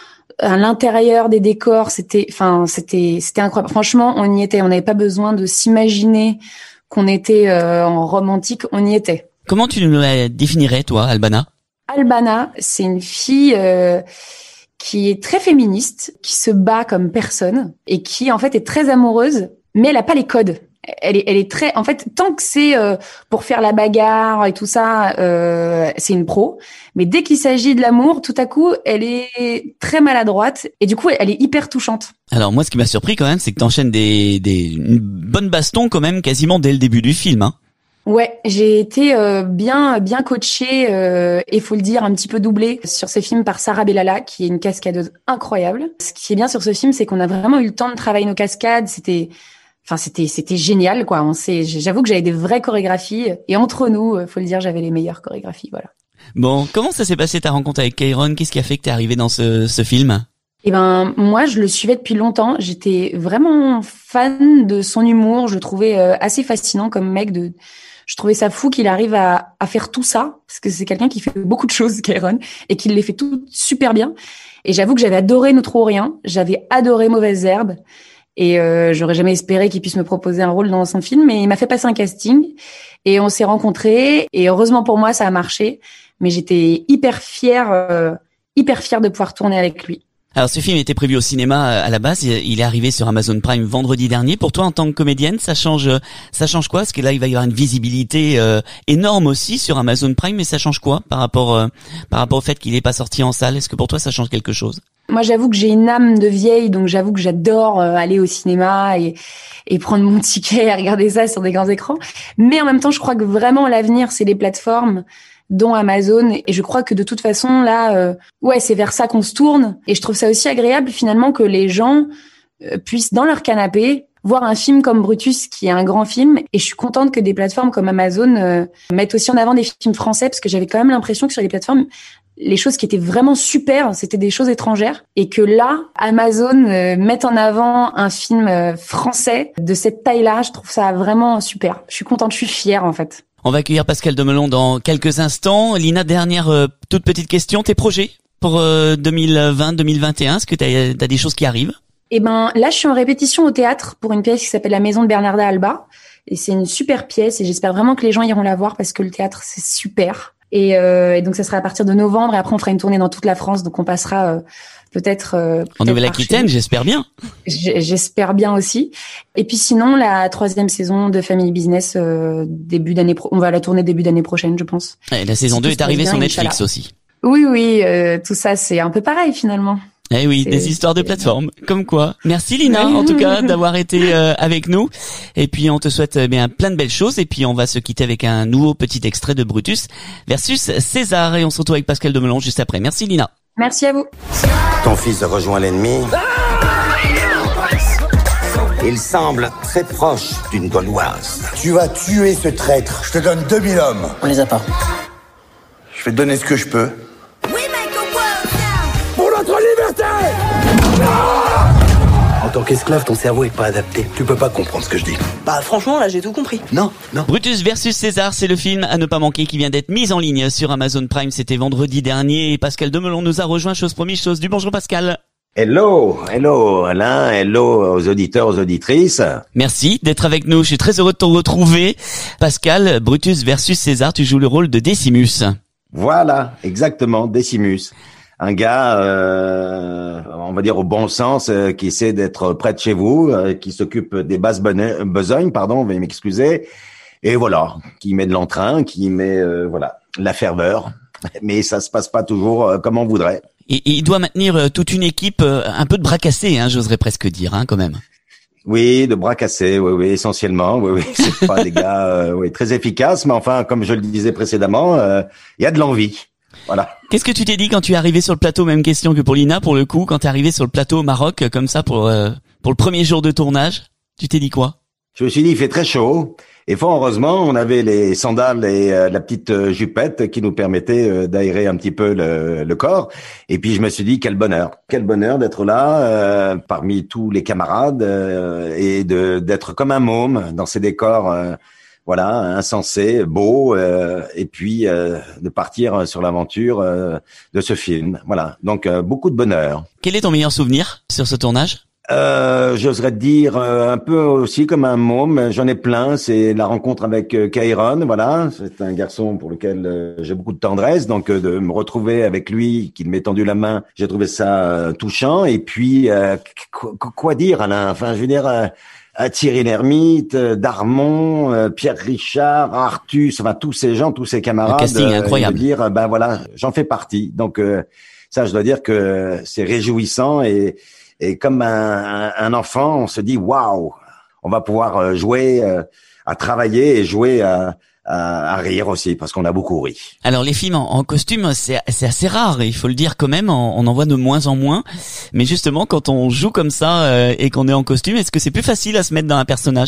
à l'intérieur des décors, c'était, enfin, c'était, c'était incroyable. Franchement, on y était. On n'avait pas besoin de s'imaginer qu'on était euh, en romantique. On y était. Comment tu nous la définirais, toi, Albana? Albana, c'est une fille euh, qui est très féministe, qui se bat comme personne et qui, en fait, est très amoureuse, mais elle a pas les codes. Elle est, elle est très, en fait, tant que c'est euh, pour faire la bagarre et tout ça, euh, c'est une pro. Mais dès qu'il s'agit de l'amour, tout à coup, elle est très maladroite et du coup, elle est hyper touchante. Alors moi, ce qui m'a surpris quand même, c'est que t'enchaînes des, des, une bonne baston quand même, quasiment dès le début du film, hein. Ouais, j'ai été euh, bien, bien coachée euh, et faut le dire, un petit peu doublée sur ce film par Sarah Bellala, qui est une cascadeuse incroyable. Ce qui est bien sur ce film, c'est qu'on a vraiment eu le temps de travailler nos cascades. C'était Enfin, c'était, c'était génial, quoi. On sait, j'avoue que j'avais des vraies chorégraphies. Et entre nous, faut le dire, j'avais les meilleures chorégraphies, voilà. Bon, comment ça s'est passé ta rencontre avec Kairon? Qu'est-ce qui a fait que t'es arrivé dans ce, ce film? Eh ben, moi, je le suivais depuis longtemps. J'étais vraiment fan de son humour. Je le trouvais euh, assez fascinant comme mec. De, je trouvais ça fou qu'il arrive à, à faire tout ça, parce que c'est quelqu'un qui fait beaucoup de choses, Kairon, et qu'il les fait toutes super bien. Et j'avoue que j'avais adoré Nous trop rien. J'avais adoré Mauvaises herbes. Et euh, j'aurais jamais espéré qu'il puisse me proposer un rôle dans son film, mais il m'a fait passer un casting. Et on s'est rencontrés. Et heureusement pour moi, ça a marché. Mais j'étais hyper fière, euh, hyper fière de pouvoir tourner avec lui. Alors ce film était prévu au cinéma à la base, il est arrivé sur Amazon Prime vendredi dernier. Pour toi en tant que comédienne, ça change ça change quoi? Parce que là il va y avoir une visibilité euh, énorme aussi sur Amazon Prime, mais ça change quoi par rapport euh, par rapport au fait qu'il n'est pas sorti en salle? Est-ce que pour toi ça change quelque chose? Moi j'avoue que j'ai une âme de vieille, donc j'avoue que j'adore euh, aller au cinéma et et prendre mon ticket et regarder ça sur des grands écrans. Mais en même temps, je crois que vraiment l'avenir c'est les plateformes, dont Amazon, et je crois que de toute façon là euh, ouais c'est vers ça qu'on se tourne, et je trouve ça aussi agréable finalement que les gens euh, puissent dans leur canapé voir un film comme Brutus qui est un grand film, et je suis contente que des plateformes comme Amazon euh, mettent aussi en avant des films français, parce que j'avais quand même l'impression que sur les plateformes les choses qui étaient vraiment super c'était des choses étrangères, et que là Amazon euh, mette en avant un film euh, français de cette taille-là. Je trouve ça vraiment super, je suis contente, je suis fière en fait. On va accueillir Pascal Demelon dans quelques instants. Lina, dernière euh, toute petite question. Tes projets pour euh, deux mille vingt deux mille vingt et un, est-ce que tu as des choses qui arrivent? Eh ben, là, je suis en répétition au théâtre pour une pièce qui s'appelle La Maison de Bernarda Alba. Et c'est une super pièce, et j'espère vraiment que les gens iront la voir, parce que le théâtre, c'est super. Et, euh, et donc, ça sera à partir de novembre, et après, on fera une tournée dans toute la France. Donc, on passera euh, peut-être... Euh, peut-être en Nouvelle-Aquitaine, j'espère bien. J'espère bien aussi. Et puis sinon, la troisième saison de Family Business, euh, début d'année pro- on va la tourner début d'année prochaine, je pense. Et la saison si deux est arrivée sur Netflix aussi. Oui, oui, euh, tout ça, c'est un peu pareil finalement. Eh oui, c'est, des histoires de plateforme, comme quoi. Merci Lina, en tout cas, d'avoir été euh, avec nous. Et puis on te souhaite eh bien plein de belles choses. Et puis on va se quitter avec un nouveau petit extrait de Brutus versus César. Et on se retrouve avec Pascal Demelon juste après. Merci Lina. Merci à vous. Ton fils a rejoint l'ennemi. Il semble très proche d'une Gauloise. Tu vas tuer ce traître. Je te donne deux mille hommes. On les a pas. Je vais te donner ce que je peux. Pour notre liberté! En tant qu'esclave, ton cerveau est pas adapté. Tu peux pas comprendre ce que je dis. Bah franchement, là, j'ai tout compris. Non, non. Brutus versus César, c'est le film à ne pas manquer qui vient d'être mis en ligne sur Amazon Prime. C'était vendredi dernier et Pascal Demelon nous a rejoint. Chose promise, chose due. Bonjour Pascal. Hello, hello Alain, hello aux auditeurs, aux auditrices. Merci d'être avec nous, je suis très heureux de te retrouver. Pascal, Brutus versus César, tu joues le rôle de Décimus. Voilà, exactement, Décimus. Un gars, euh, on va dire au bon sens, euh, qui essaie d'être près de chez vous, euh, qui s'occupe des basses besognes, pardon, veuillez m'excuser, et voilà, qui met de l'entrain, qui met euh, voilà la ferveur, mais ça se passe pas toujours euh, comme on voudrait. Et, et il doit maintenir euh, toute une équipe euh, un peu de bras cassés, hein, j'oserais presque dire, hein, quand même. Oui, de bras cassés, oui, oui, essentiellement, oui, oui, c'est pas des gars, euh, oui, très efficaces, mais enfin, comme je le disais précédemment, il euh, y a de l'envie. Voilà. Qu'est-ce que tu t'es dit quand tu es arrivé sur le plateau? Même question que pour Lina, pour le coup, quand tu es arrivé sur le plateau au Maroc, comme ça, pour euh, pour le premier jour de tournage, tu t'es dit quoi? Je me suis dit, il fait très chaud. Et fort heureusement, on avait les sandales et euh, la petite euh, jupette qui nous permettait euh, d'aérer un petit peu le, le corps. Et puis je me suis dit, quel bonheur, quel bonheur d'être là euh, parmi tous les camarades euh, et de d'être comme un môme dans ces décors. Euh, Voilà, insensé, beau, euh, et puis euh, de partir sur l'aventure euh, de ce film. Voilà, donc euh, beaucoup de bonheur. Quel est ton meilleur souvenir sur ce tournage? Euh, j'oserais te dire euh, un peu aussi comme un môme. J'en ai plein. C'est la rencontre avec euh, Kairon. Voilà, c'est un garçon pour lequel euh, j'ai beaucoup de tendresse. Donc euh, de me retrouver avec lui, qu'il m'ait tendu la main, j'ai trouvé ça euh, touchant. Et puis euh, quoi, quoi dire, Alain? Enfin, je veux dire. Euh, à Thierry Lhermitte, Darmon, euh, Pierre Richard, Artus, enfin tous ces gens, tous ces camarades. Un casting euh, incroyable. De dire, ben voilà, j'en fais partie. Donc euh, ça, je dois dire que c'est réjouissant et, et comme un, un enfant, on se dit waouh, on va pouvoir jouer, euh, à travailler et jouer à, à, à rire aussi parce qu'on a beaucoup ri. Alors les films en, en costume, c'est, c'est assez rare, il faut le dire quand même, on, on en voit de moins en moins. Mais justement, quand on joue comme ça euh, et qu'on est en costume, est-ce que c'est plus facile à se mettre dans un personnage?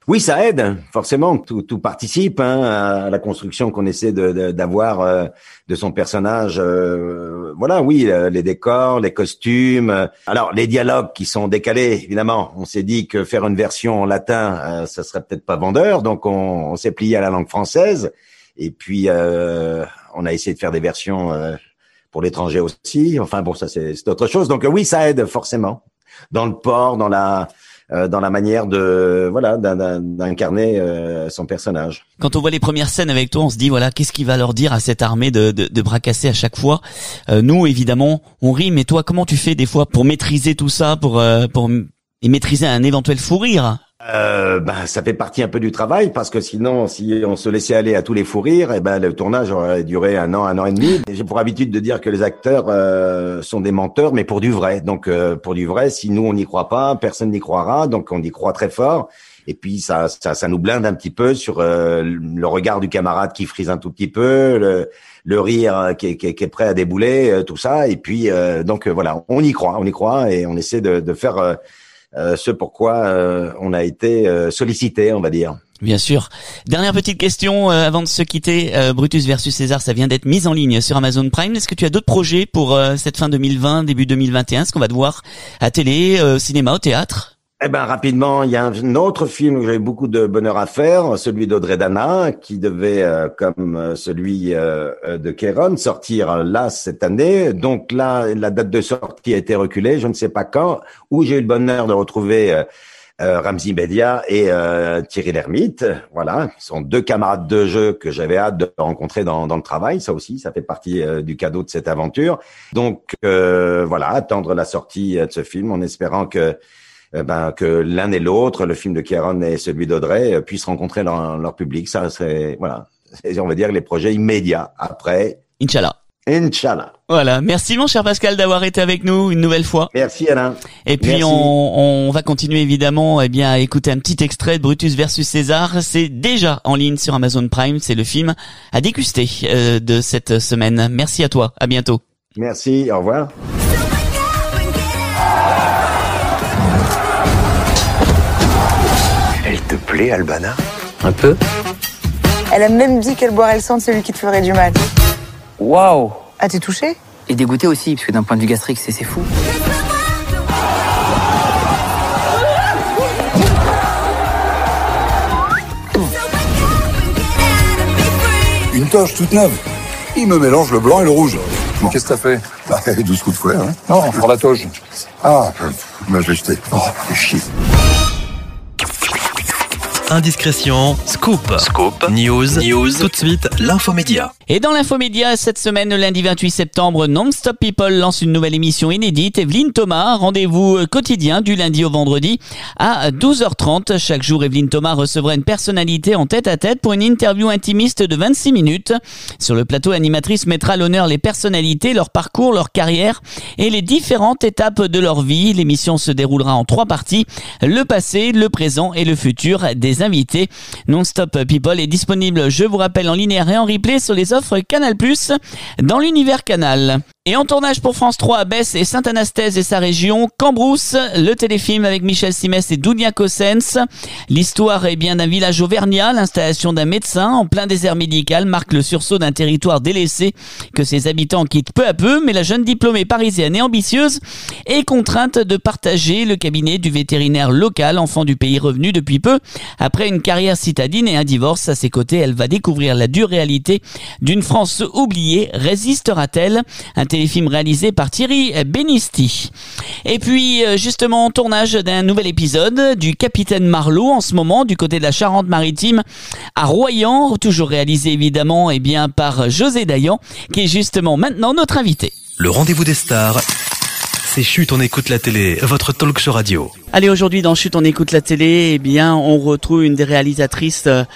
Oui, ça aide, forcément. Tout, tout participe hein, à la construction qu'on essaie de, de, d'avoir euh, de son personnage. Euh, voilà, oui, euh, les décors, les costumes. Alors, les dialogues qui sont décalés, évidemment. On s'est dit que faire une version en latin, euh, ça serait peut-être pas vendeur, donc on, on s'est plié à la langue française. Et puis, euh, on a essayé de faire des versions euh, pour l'étranger aussi. Enfin, bon, ça c'est, c'est autre chose. Donc, euh, oui, ça aide forcément dans le port, dans la Euh, dans la manière de voilà d'un, d'incarner euh, son personnage. Quand on voit les premières scènes avec toi, on se dit voilà, qu'est-ce qu'il va leur dire à cette armée de, de, de bras cassés à chaque fois. Euh, nous, évidemment, on rit, mais toi, comment tu fais des fois pour maîtriser tout ça, pour euh, pour et maîtriser un éventuel fou rire? Euh, ben, ça fait partie un peu du travail parce que sinon, si on se laissait aller à tous les fous rires, eh ben, le tournage aurait duré un an, un an et demi. J'ai pour habitude de dire que les acteurs euh, sont des menteurs, mais pour du vrai. Donc, euh, pour du vrai, si nous on n'y croit pas, personne n'y croira. Donc, on y croit très fort. Et puis, ça, ça, ça nous blinde un petit peu sur euh, le regard du camarade qui frise un tout petit peu, le, le rire qui est, qui, est, qui est prêt à débouler, euh, tout ça. Et puis, euh, donc euh, voilà, on y croit, on y croit, et on essaie de, de faire. Euh, Euh, ce pourquoi euh, on a été euh, sollicité, on va dire. Bien sûr. Dernière petite question euh, avant de se quitter. Euh, Brutus versus César, ça vient d'être mis en ligne sur Amazon Prime. Est-ce que tu as d'autres projets pour euh, cette fin deux mille vingt, début deux mille vingt et un? Est-ce qu'on va te voir à télé, euh, cinéma, au théâtre? Eh ben rapidement, il y a un autre film où j'avais beaucoup de bonheur à faire, celui d'Audrey Dana, qui devait, euh, comme celui euh, de Kéron, sortir là cette année. Donc là, la date de sortie a été reculée, je ne sais pas quand, où j'ai eu le bonheur de retrouver euh, euh, Ramzy Bedia et euh, Thierry Lhermitte. Voilà, ils sont deux camarades de jeu que j'avais hâte de rencontrer dans, dans le travail. Ça aussi, ça fait partie euh, du cadeau de cette aventure. Donc euh, voilà, attendre la sortie de ce film en espérant que Euh, ben, que l'un et l'autre, le film de Kéron et celui d'Audrey, euh, puissent rencontrer leur, leur public. Ça, c'est, voilà, c'est, on va dire, les projets immédiats après. Inch'Allah. Inch'Allah. Voilà. Merci, mon cher Pascal, d'avoir été avec nous une nouvelle fois. Merci, Alain. Et puis, on, on va continuer, évidemment, eh bien, à écouter un petit extrait de Brutus versus César. C'est déjà en ligne sur Amazon Prime. C'est le film à déguster euh, de cette semaine. Merci à toi. À bientôt. Merci. Au revoir. Elle te plaît, Albana? Un peu. Elle a même dit qu'elle boirait le sang de celui qui te ferait du mal. Waouh! Ah, t'es touché? Et dégoûté aussi, parce que d'un point de vue gastrique, c'est, c'est fou. Une toche toute neuve. Il me mélange le blanc et le rouge. Mais qu'est-ce que t'as fait? Bah, douze coups de fouet, hein. Non, pour la toge. Ah, bah, je l'ai jeté. Oh, fais chier. Indiscrétion, scoop, scoop, news, news, tout de suite, l'infomédia. Et dans l'infomédia, cette semaine, le lundi vingt-huit septembre, Non-Stop People lance une nouvelle émission inédite. Evelyne Thomas, rendez-vous quotidien du lundi au vendredi à douze heures trente. Chaque jour, Evelyne Thomas recevra une personnalité en tête-à-tête pour une interview intimiste de vingt-six minutes. Sur le plateau, l'animatrice mettra à l'honneur les personnalités, leur parcours, leur carrière et les différentes étapes de leur vie. L'émission se déroulera en trois parties, le passé, le présent et le futur des invités. Non-Stop People est disponible, je vous rappelle, en linéaire et en replay sur les offres Canal plus, dans l'univers Canal. Et en tournage pour France trois à Besse et Saint-Anastase et sa région, Cambrousse, le téléfilm avec Michel Simès et Dounia Cossens. L'histoire est bien d'un village auvergnat. L'installation d'un médecin en plein désert médical marque le sursaut d'un territoire délaissé que ses habitants quittent peu à peu, mais la jeune diplômée parisienne et ambitieuse est contrainte de partager le cabinet du vétérinaire local, enfant du pays revenu depuis peu. Après une carrière citadine et un divorce à ses côtés, elle va découvrir la dure réalité d'une France oubliée. Résistera-t-elle? Un téléfilm réalisé par Thierry Benisti. Et puis, justement, tournage d'un nouvel épisode du Capitaine Marlowe en ce moment, du côté de la Charente-Maritime, à Royan, toujours réalisé évidemment eh bien, par José Dayan, qui est justement maintenant notre invité. Le rendez-vous des stars, c'est Chut, on écoute la télé, votre talk show radio. Allez, aujourd'hui dans Chut, on écoute la télé, eh bien, on retrouve une des réalisatrices euh,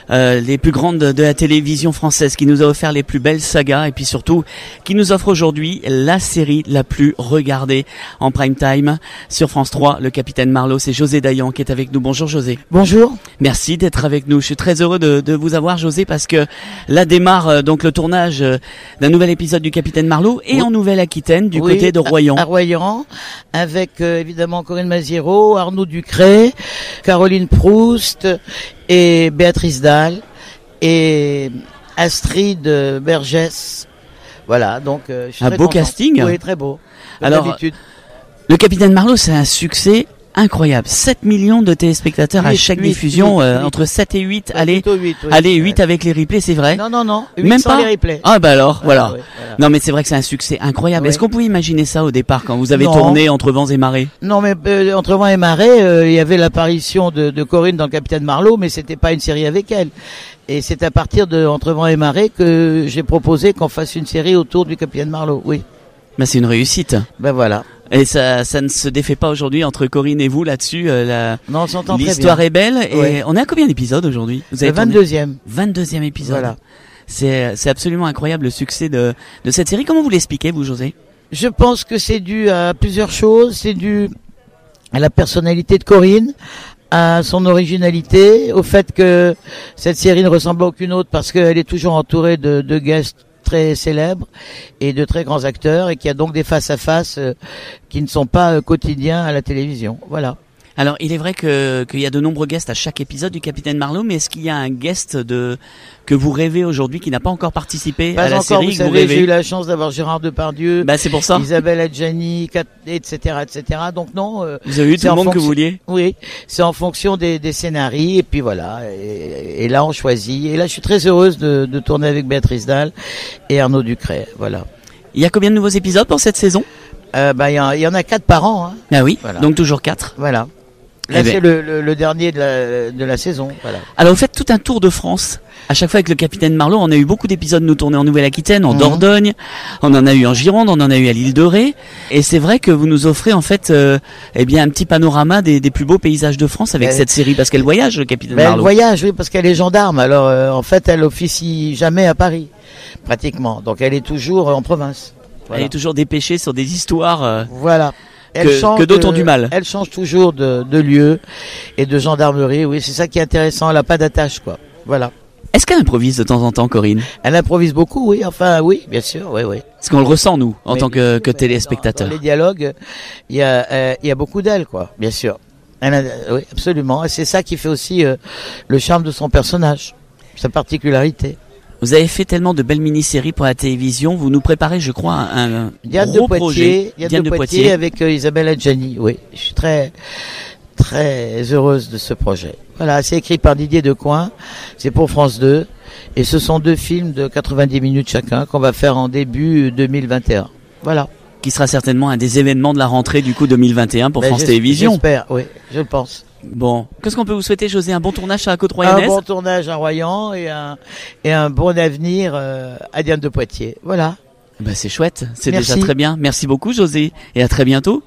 euh, les plus grandes de, de la télévision française, qui nous a offert les plus belles sagas et puis surtout qui nous offre aujourd'hui la série la plus regardée en prime time sur France trois, le Capitaine Marlowe. C'est José Dayan qui est avec nous. Bonjour José. Bonjour. Merci d'être avec nous. Je suis très heureux de, de vous avoir, José, parce que là démarre euh, donc le tournage euh, d'un nouvel épisode du Capitaine Marlowe et oui. en Nouvelle-Aquitaine du oui, côté de Royan. À, à Royan, avec euh, évidemment Corinne Maziero, Arnaud Ducré, Caroline Proust et Béatrice Dalle et Astrid Bergès. Voilà, donc euh, je suis un très beau content. casting. Oui, très beau. Comme Alors, d'habitude. Le Capitaine Marlowe, c'est un succès incroyable. sept millions de téléspectateurs à chaque huit, diffusion, huit, euh, huit. entre sept et huit. Ouais, allez, plutôt huit, oui. allez, huit avec les replays, c'est vrai? Non, non, non. huit Même sans pas? les replays. Ah, bah alors, Ah, voilà. oui, voilà. Non, mais c'est vrai que c'est un succès incroyable. Oui. Est-ce qu'on pouvait imaginer ça au départ quand vous avez Non. tourné Entre Vents et Marées? Non, mais euh, Entre Vents et Marées, euh, il y avait l'apparition de, de Corinne dans le Capitaine Marlowe, mais c'était pas une série avec elle. Et c'est à partir de Entre Vents et Marées que j'ai proposé qu'on fasse une série autour du Capitaine Marlowe. Oui. Bah, c'est une réussite. Ben voilà. Et ça, ça ne se défait pas aujourd'hui entre Corinne et vous là-dessus. Euh, la... Non, on s'entend très bien. L'histoire est belle. Et ouais. on est à combien d'épisodes aujourd'hui? Vous Le vingt-deuxième. vingt-deuxième épisode. Voilà. C'est, c'est absolument incroyable le succès de, de cette série. Comment vous l'expliquez, vous, José? Je pense que c'est dû à plusieurs choses. C'est dû à la personnalité de Corinne, à son originalité, au fait que cette série ne ressemble à aucune autre parce qu'elle est toujours entourée de, de guests très célèbres et de très grands acteurs et qu'il y a donc des face-à-face euh, qui ne sont pas euh, quotidiens à la télévision. Voilà. Alors, il est vrai que qu'il y a de nombreux guests à chaque épisode du Capitaine Marlowe, mais est-ce qu'il y a un guest de que vous rêvez aujourd'hui qui n'a pas encore participé pas à la encore, série vous que savez, vous rêvez? J'ai eu la chance d'avoir Gérard Depardieu, bah, c'est pour ça. Isabelle Adjani, et cetera, et cetera. Donc non. Euh, vous avez eu tout le monde fonction... que vous vouliez? Oui, c'est en fonction des, des scénarios et puis voilà. Et, et là, on choisit. Et là, je suis très heureuse de, de tourner avec Béatrice Dalle et Arnaud Ducré. Voilà. Il y a combien de nouveaux épisodes pour cette saison? Euh, bah, il y, en, il y en a quatre par an. Hein. Ah oui. Voilà. Donc toujours quatre. Voilà. Là, eh c'est ben. le, le, le dernier de la, de la saison. Voilà. Alors, vous faites tout un tour de France. À chaque fois avec le Capitaine Marlowe, on a eu beaucoup d'épisodes nous tournés en Nouvelle-Aquitaine, en mmh. Dordogne, on en a eu en Gironde, on en a eu à l'île de Ré. Et c'est vrai que vous nous offrez en fait, euh, eh bien, un petit panorama des, des plus beaux paysages de France avec mais, cette série, parce qu'elle voyage, le Capitaine mais Marlowe. Elle voyage, oui, parce qu'elle est gendarme. Alors, euh, en fait, elle officie jamais à Paris, pratiquement. Donc, elle est toujours en province. Voilà. Elle est toujours dépêchée sur des histoires. Euh, voilà. Elle que, change que d'autres de, ont du mal. Elle change toujours de, de lieu et de gendarmerie. Oui, c'est ça qui est intéressant. Elle n'a pas d'attache, quoi. Voilà. Est-ce qu'elle improvise de temps en temps, Corinne? Elle improvise beaucoup, oui. Enfin, oui, bien sûr, oui, oui. Parce qu'on le ressent, nous, en mais, tant que, que téléspectateurs. Dans, dans les dialogues, il y a, euh, il y a beaucoup d'elle, quoi. Bien sûr. Elle a, oui, absolument. Et c'est ça qui fait aussi euh, le charme de son personnage, sa particularité. Vous avez fait tellement de belles mini-séries pour la télévision. Vous nous préparez, je crois, un, un Diane gros de Poitiers, projet. Diane, Diane de, de Poitiers, Poitiers avec euh, Isabelle Adjani. Oui, je suis très très heureuse de ce projet. Voilà, c'est écrit par Didier Decoing. C'est pour France deux. Et ce sont deux films de quatre-vingt-dix minutes chacun qu'on va faire en début deux mille vingt et un. Voilà. Qui sera certainement un des événements de la rentrée du coup deux mille vingt et un pour ben France Télévisions. J'espère, oui, je le pense. Bon, qu'est-ce qu'on peut vous souhaiter, José? Un bon tournage sur la côte royanaise? Un bon tournage à Royan et un, et un bon avenir euh, à Diane de Poitiers. Voilà. Ben c'est chouette, c'est Merci. déjà très bien. Merci beaucoup, José, et à très bientôt.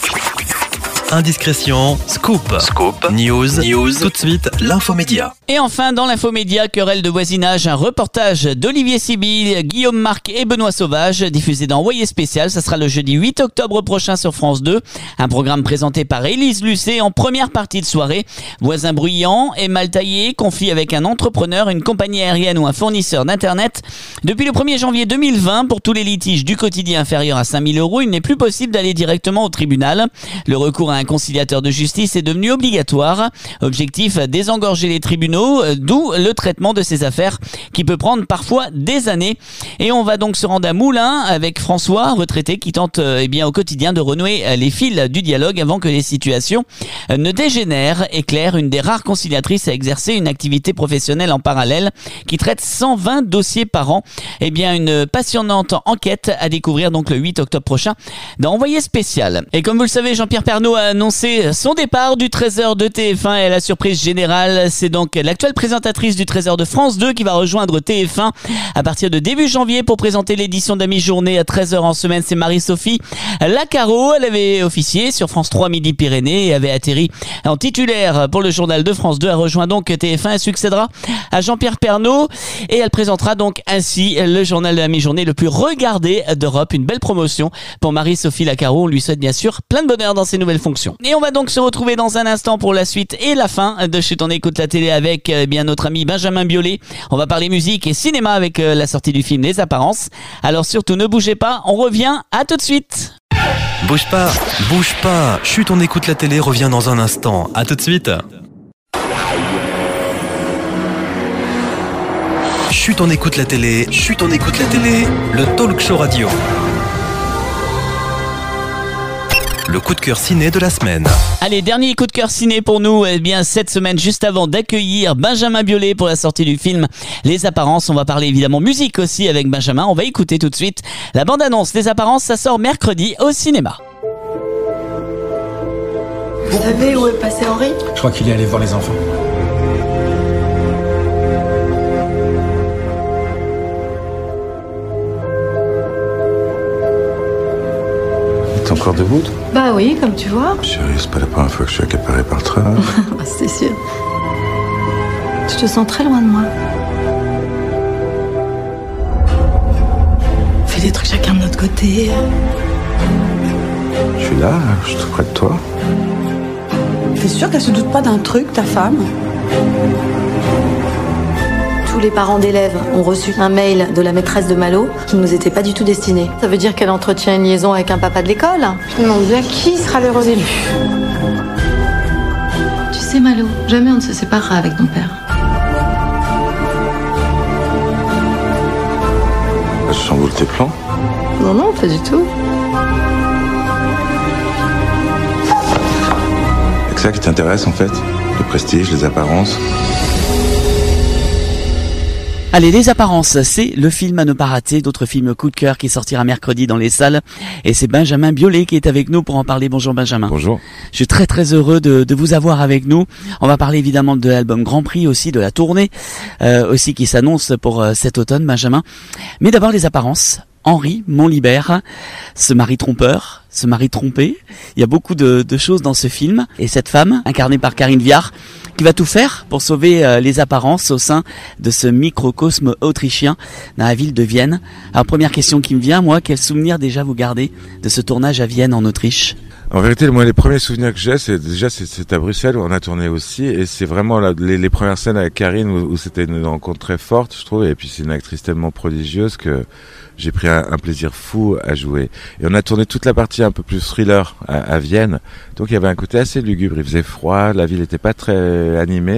Indiscrétion, scoop, scoop, news, news, tout de suite, l'infomédia. Et enfin, dans l'infomédia, querelle de voisinage, un reportage d'Olivier Sibyl, Guillaume Marc et Benoît Sauvage, diffusé dans Envoyé spécial. Ça sera le jeudi huit octobre prochain sur France deux. Un programme présenté par Élise Lucet en première partie de soirée. Voisins bruyants et mal taillés, conflit avec un entrepreneur, une compagnie aérienne ou un fournisseur d'internet. Depuis le premier janvier deux mille vingt, pour tous les litiges du quotidien inférieurs à cinq mille euros, il n'est plus possible d'aller directement au tribunal. Le recours à un conciliateur de justice est devenu obligatoire. Objectif, désengorger les tribunaux, d'où le traitement de ces affaires qui peut prendre parfois des années. Et on va donc se rendre à Moulins avec François, retraité, qui tente eh bien, au quotidien de renouer les fils du dialogue avant que les situations ne dégénèrent. Et Claire, une des rares conciliatrices à exercer une activité professionnelle en parallèle, qui traite cent vingt dossiers par an. Eh bien, une passionnante enquête à découvrir donc le huit octobre prochain dans Envoyé spécial. Et comme vous le savez, Jean-Pierre Pernaut a a annoncé son départ du treize heures de T F un et la surprise générale, c'est donc l'actuelle présentatrice du treize heures de France deux qui va rejoindre T F un à partir de début janvier pour présenter l'édition de la mi-journée à treize heures en semaine. C'est Marie-Sophie Lacaro. Elle avait officié sur France trois Midi-Pyrénées et avait atterri en titulaire pour le journal de France deux. Elle rejoint donc T F un et succédera à Jean-Pierre Pernaut et elle présentera donc ainsi le journal de la mi-journée le plus regardé d'Europe. Une belle promotion pour Marie-Sophie Lacaro. On lui souhaite bien sûr plein de bonheur dans ses nouvelles fonctions. Et on va donc se retrouver dans un instant pour la suite et la fin de Chut, on écoute la télé avec eh bien notre ami Benjamin Biolay. On va parler musique et cinéma avec euh, la sortie du film Les Apparences. Alors surtout ne bougez pas, on revient, à tout de suite. Bouge pas, bouge pas. Chut, on écoute la télé revient dans un instant. À tout de suite. Chut, on écoute la télé. Chut, on écoute la télé. Le talk show radio. Le coup de cœur ciné de la semaine. Allez, dernier coup de cœur ciné pour nous, eh bien cette semaine, juste avant d'accueillir Benjamin Biolay pour la sortie du film Les Apparences. On va parler évidemment musique aussi avec Benjamin. On va écouter tout de suite la bande-annonce Les Apparences. Ça sort mercredi au cinéma. Vous savez où est passé Henri ? Je crois qu'il est allé voir les enfants. T'es encore debout, toi ? Bah oui, comme tu vois. Chérie, c'est pas la première fois que je suis accaparé par le train. C'est sûr. Tu te sens très loin de moi. On fait des trucs chacun de notre côté. Je suis là, je suis tout près de toi. T'es sûr qu'elle se doute pas d'un truc, ta femme ? Tous les parents d'élèves ont reçu un mail de la maîtresse de Malo qui ne nous était pas du tout destiné. Ça veut dire qu'elle entretient une liaison avec un papa de l'école. Je me demande bien qui sera l'heureux élu. Tu sais Malo, jamais on ne se séparera avec ton père. Je chamboule tes plans. Non, non, pas du tout. C'est ça qui t'intéresse en fait ? Le prestige, les apparences ? Allez, Les Apparences, c'est le film à ne pas rater, d'autres films coup de cœur qui sortira mercredi dans les salles. Et c'est Benjamin Biolay qui est avec nous pour en parler. Bonjour Benjamin. Bonjour. Je suis très très heureux de, de vous avoir avec nous. On va parler évidemment de l'album Grand Prix, aussi de la tournée, euh, aussi qui s'annonce pour euh, cet automne, Benjamin. Mais d'abord Les Apparences. Henri Montlibert, ce mari trompeur, ce mari trompé. Il y a beaucoup de, de choses dans ce film. Et cette femme, incarnée par Karine Viard, qui va tout faire pour sauver euh, les apparences au sein de ce microcosme autrichien dans la ville de Vienne. Alors première question qui me vient, moi, quel souvenir déjà vous gardez de ce tournage à Vienne en Autriche ? En vérité, moi, les premiers souvenirs que j'ai, c'est déjà c'est, c'est à Bruxelles où on a tourné aussi, et c'est vraiment la, les, les premières scènes avec Karine où, où c'était une rencontre très forte, je trouve. Et puis c'est une actrice tellement prodigieuse que j'ai pris un, un plaisir fou à jouer. Et on a tourné toute la partie un peu plus thriller à, à Vienne, donc il y avait un côté assez lugubre. Il faisait froid, la ville n'était pas très animée.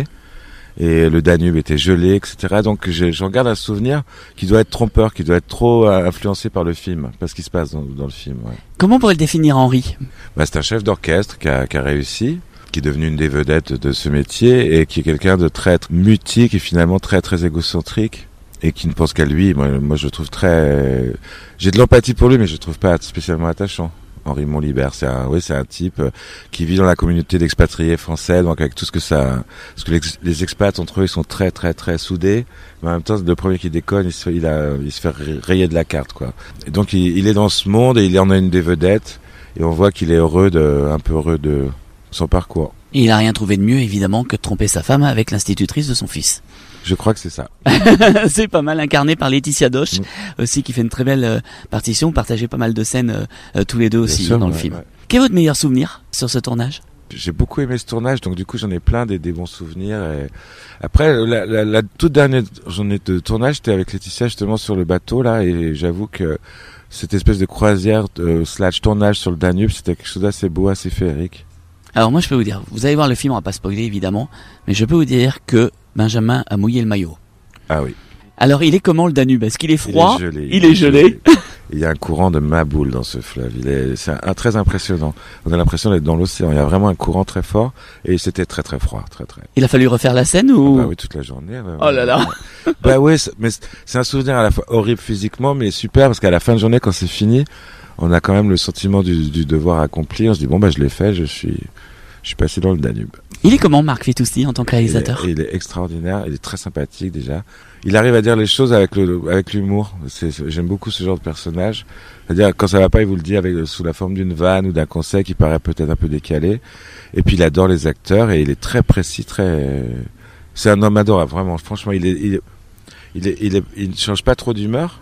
Et le Danube était gelé, et cetera. Donc je, j'en garde un souvenir qui doit être trompeur, qui doit être trop euh, influencé par le film, parce qu'il se passe dans, dans le film. Ouais. Comment on pourrait le définir, Henri ? Bah, c'est un chef d'orchestre qui a, qui a réussi, qui est devenu une des vedettes de ce métier et qui est quelqu'un de très mutique et finalement très très égocentrique et qui ne pense qu'à lui. Moi, moi je le trouve très... J'ai de l'empathie pour lui, mais je le trouve pas spécialement attachant. Henri Montlibert, c'est un, oui, c'est un type qui vit dans la communauté d'expatriés français, donc avec tout ce que ça, parce que les, les expats entre eux, ils sont très, très, très soudés, mais en même temps, le premier qui déconne, il se fait, il a, il se fait rayer de la carte, quoi. Et donc, il, il est dans ce monde et il en a une des vedettes, et on voit qu'il est heureux de, un peu heureux de son parcours. Et il a rien trouvé de mieux, évidemment, que de tromper sa femme avec l'institutrice de son fils. Je crois que c'est ça. C'est pas mal, incarné par Laetitia Doche, mmh. aussi, qui fait une très belle euh, partition. Partagez pas mal de scènes euh, tous les deux aussi sûr, dans ouais, le film. Ouais. Quel est votre meilleur souvenir sur ce tournage ? J'ai beaucoup aimé ce tournage, donc du coup j'en ai plein des, des bons souvenirs. Et... Après, la, la, la toute dernière journée de tournage, j'étais avec Laetitia justement sur le bateau là, et j'avoue que cette espèce de croisière euh, slash tournage sur le Danube, c'était quelque chose d'assez beau, assez féerique. Alors moi je peux vous dire, vous allez voir le film, on va pas spoiler évidemment, mais je peux vous dire que Benjamin a mouillé le maillot. Ah oui. Alors il est comment le Danube ? Est-ce qu'il est froid ? Il est gelé. Il, il est gelé. gelé. Il y a un courant de maboule dans ce fleuve. Il est, c'est un, un, très impressionnant. On a l'impression d'être dans l'océan. Il y a vraiment un courant très fort et c'était très très froid, très très. Il a fallu refaire la scène ou ? Ah bah oui, toute la journée. Bah, oh là là. Bah oui, c'est, mais c'est un souvenir à la fois horrible physiquement, mais super parce qu'à la fin de journée, quand c'est fini, on a quand même le sentiment du, du devoir accompli. On se dit bon bah je l'ai fait, je suis, je suis passé dans le Danube. Il est comment Marc Fitoussi en tant que réalisateur ? il est, il est extraordinaire, il est très sympathique déjà. Il arrive à dire les choses avec le, avec l'humour. C'est, c'est, j'aime beaucoup ce genre de personnage. C'est-à-dire quand ça va pas, il vous le dit avec sous la forme d'une vanne ou d'un conseil qui paraît peut-être un peu décalé. Et puis il adore les acteurs et il est très précis, très. C'est un homme adorable, vraiment. Franchement, il est, il est, il est, il, est, il ne change pas trop d'humeur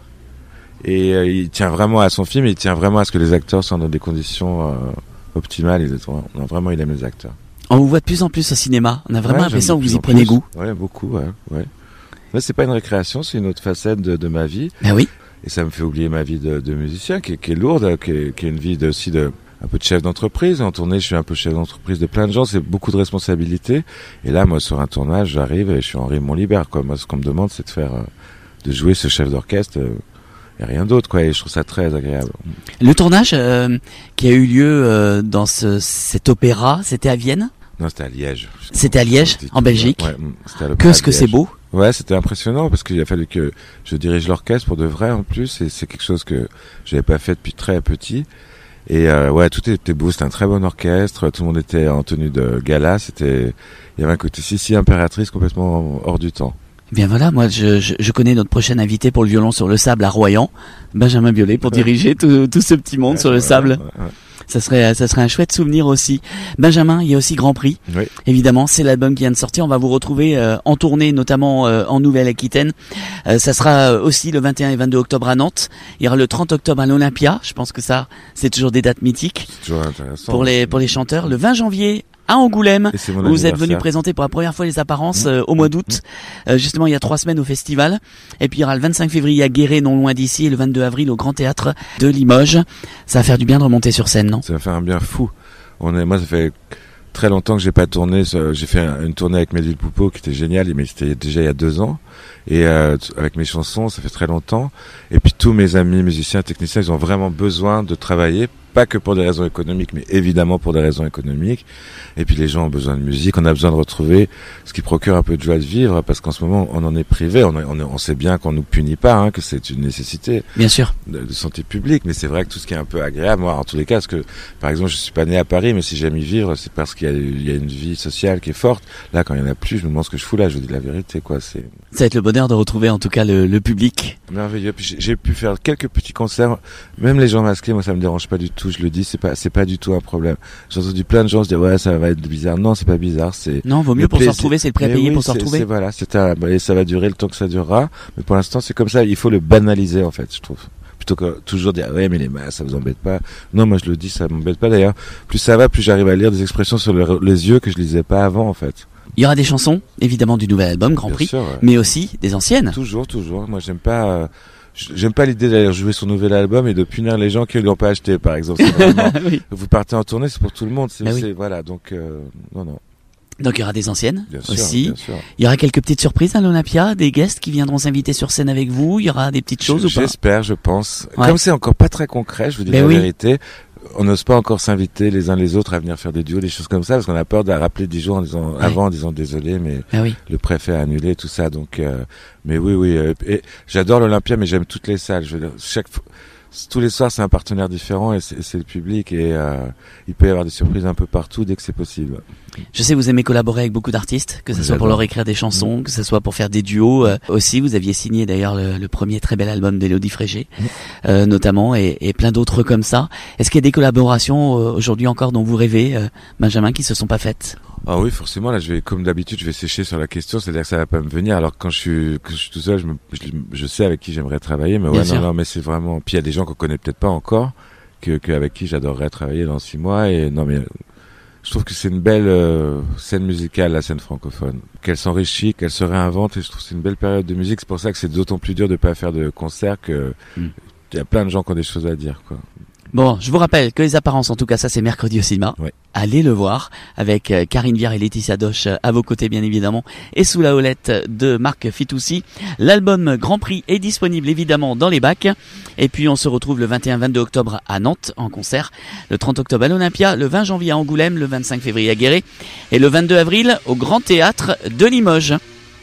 et euh, il tient vraiment à son film. Et il tient vraiment à ce que les acteurs soient dans des conditions euh, optimales. Il est, non, vraiment, il aime les acteurs. On vous voit de plus en plus au cinéma. On a vraiment ouais, l'impression que vous y prenez plus. goût. Ouais, beaucoup. Ouais, ouais. Là, c'est pas une récréation, c'est une autre facette de, de ma vie. Ben oui. Et ça me fait oublier ma vie de, de musicien, qui est, qui est lourde, qui est, qui est une vie de, aussi de un peu de chef d'entreprise. En tournée, je suis un peu chef d'entreprise de plein de gens. C'est beaucoup de responsabilités. Et là, moi, sur un tournage, j'arrive et je suis Henri Monlibert, quoi. Moi, ce qu'on me demande, c'est de faire, euh, de jouer ce chef d'orchestre. Euh, et rien d'autre, quoi. Et je trouve ça très agréable. Le tournage euh, qui a eu lieu euh, dans ce, cet opéra, c'était à Vienne ? Non, c'était à Liège. C'était à Liège, en Belgique. Ouais, c'était à Qu'est-ce que c'est beau. Ouais, c'était impressionnant parce qu'il a fallu que je dirige l'orchestre pour de vrai en plus. Et c'est quelque chose que j'avais pas fait depuis très petit. Et euh, ouais, tout était beau. C'était un très bon orchestre. Tout le monde était en tenue de gala. C'était, il y avait un côté Sissi impératrice complètement hors du temps. Eh bien voilà, moi je, je, je connais notre prochain invité pour le violon sur le sable à Royan, Benjamin Biolay, pour ouais. diriger tout, tout ce petit monde ouais, sur le ouais, sable. Ouais, ouais. Ça serait, ça serait un chouette souvenir aussi. Benjamin, il y a aussi Grand Prix. Oui. Évidemment, c'est l'album qui vient de sortir. On va vous retrouver euh, en tournée, notamment euh, en Nouvelle-Aquitaine. Euh, ça sera aussi le vingt et un et vingt-deux octobre à Nantes. Il y aura le trente octobre à l'Olympia. Je pense que ça, c'est toujours des dates mythiques. C'est toujours intéressant. Pour les, pour les chanteurs. Le vingt janvier à Angoulême, où vous êtes venu présenter pour la première fois les apparences euh, au mois d'août, euh, justement il y a trois semaines au festival. Et puis il y aura le vingt-cinq février à Guéret, non loin d'ici, et le vingt-deux avril au Grand Théâtre de Limoges. Ça va faire du bien de remonter sur scène, non ? Ça va faire un bien fou. On est, moi ça fait très longtemps que j'ai pas tourné. J'ai fait une tournée avec Melville Poupeau qui était géniale, mais c'était déjà il y a deux ans. Et euh, avec mes chansons, ça fait très longtemps. Et puis tous mes amis musiciens, techniciens, ils ont vraiment besoin de travailler. Pas que pour des raisons économiques, mais évidemment pour des raisons économiques. Et puis les gens ont besoin de musique, on a besoin de retrouver ce qui procure un peu de joie de vivre, parce qu'en ce moment on en est privé, on, on, on sait bien qu'on nous punit pas, hein, que c'est une nécessité. Bien sûr. De, de santé publique, mais c'est vrai que tout ce qui est un peu agréable, moi en tous les cas, parce que par exemple je suis pas né à Paris, mais si j'aime y vivre, c'est parce qu'il y a, il y a une vie sociale qui est forte. Là quand il y en a plus, je me demande ce que je fous là, je vous dis la vérité, quoi. C'est... Ça va être le bonheur de retrouver en tout cas le, le public. Merveilleux. Puis j'ai, j'ai pu faire quelques petits concerts, même les gens masqués, moi ça me dérange pas du tout. Je le dis, c'est pas, c'est pas du tout un problème. J'ai entendu plein de gens se dire ouais, ça va être bizarre. Non, c'est pas bizarre. C'est non, vaut mieux pour plaisir. Se retrouver, c'est le prêt à payer oui, pour se retrouver. C'est, voilà, c'est un, et ça va durer le temps que ça durera. Mais pour l'instant, c'est comme ça. Il faut le banaliser en fait, je trouve. Plutôt que toujours dire ouais, mais les masses, ça vous embête pas. Non, moi je le dis, ça m'embête pas d'ailleurs. Plus ça va, plus j'arrive à lire des expressions sur le, les yeux que je lisais pas avant en fait. Il y aura des chansons, évidemment, du nouvel album Grand Bien Prix, sûr, ouais. mais aussi des anciennes. Toujours, toujours. Moi, j'aime pas, euh, j'aime pas l'idée d'aller jouer son nouvel album et de punir les gens qui ne l'ont pas acheté, par exemple. C'est vraiment, oui. Vous partez en tournée, c'est pour tout le monde. C'est, c'est, oui. Voilà, donc, euh, non, non. Donc il y aura des anciennes bien aussi. Sûr, bien sûr. Il y aura quelques petites surprises à l'Olympia, des guests qui viendront s'inviter sur scène avec vous. Il y aura des petites choses je, ou pas ? J'espère, je pense. Ouais. Comme c'est encore pas très concret, je vous dis ben la oui. vérité. On n'ose pas encore s'inviter les uns les autres à venir faire des duos, des choses comme ça, parce qu'on a peur de rappeler dix jours en disant, ouais. avant en disant désolé, mais ah oui. le préfet a annulé tout ça. Donc, euh, mais oui, oui. Euh, et j'adore l'Olympia, mais j'aime toutes les salles. Je veux dire, chaque tous les soirs, c'est un partenaire différent et c'est, c'est le public et euh, il peut y avoir des surprises un peu partout dès que c'est possible. Je sais, vous aimez collaborer avec beaucoup d'artistes, que ce soit pour leur écrire des chansons, mmh. que ce soit pour faire des duos. Euh, aussi, vous aviez signé d'ailleurs le, le premier très bel album d'Élodie Frégé, mmh. euh, notamment, et, et plein d'autres comme ça. Est-ce qu'il y a des collaborations euh, aujourd'hui encore dont vous rêvez, euh, Benjamin, qui se sont pas faites ? Ah oui, forcément. Là, je vais, comme d'habitude, je vais sécher sur la question. C'est-à-dire que ça va pas me venir. Alors que quand je suis, quand je suis tout seul, je, me, je, je sais avec qui j'aimerais travailler. Mais ouais, Bien non, sûr. non, mais c'est vraiment. Puis il y a des gens qu'on connaît peut-être pas encore, que, que avec qui j'adorerais travailler dans six mois. Et non, mais je trouve que c'est une belle euh, scène musicale, la scène francophone. Qu'elle s'enrichit, qu'elle se réinvente. Et je trouve que c'est une belle période de musique. C'est pour ça que c'est d'autant plus dur de pas faire de concerts que il mm. y a plein de gens qui ont des choses à dire, quoi. Bon, je vous rappelle que les apparences, en tout cas, ça c'est mercredi au cinéma. Ouais. Allez le voir avec euh, Karine Viard et Laetitia Doche euh, à vos côtés, bien évidemment, et sous la houlette de Marc Fitoussi. L'album Grand Prix est disponible évidemment dans les bacs. Et puis on se retrouve le vingt et un vingt-deux octobre à Nantes en concert, le trente octobre à l'Olympia, le vingt janvier à Angoulême, le vingt-cinq février à Guéret et le vingt-deux avril au Grand Théâtre de Limoges.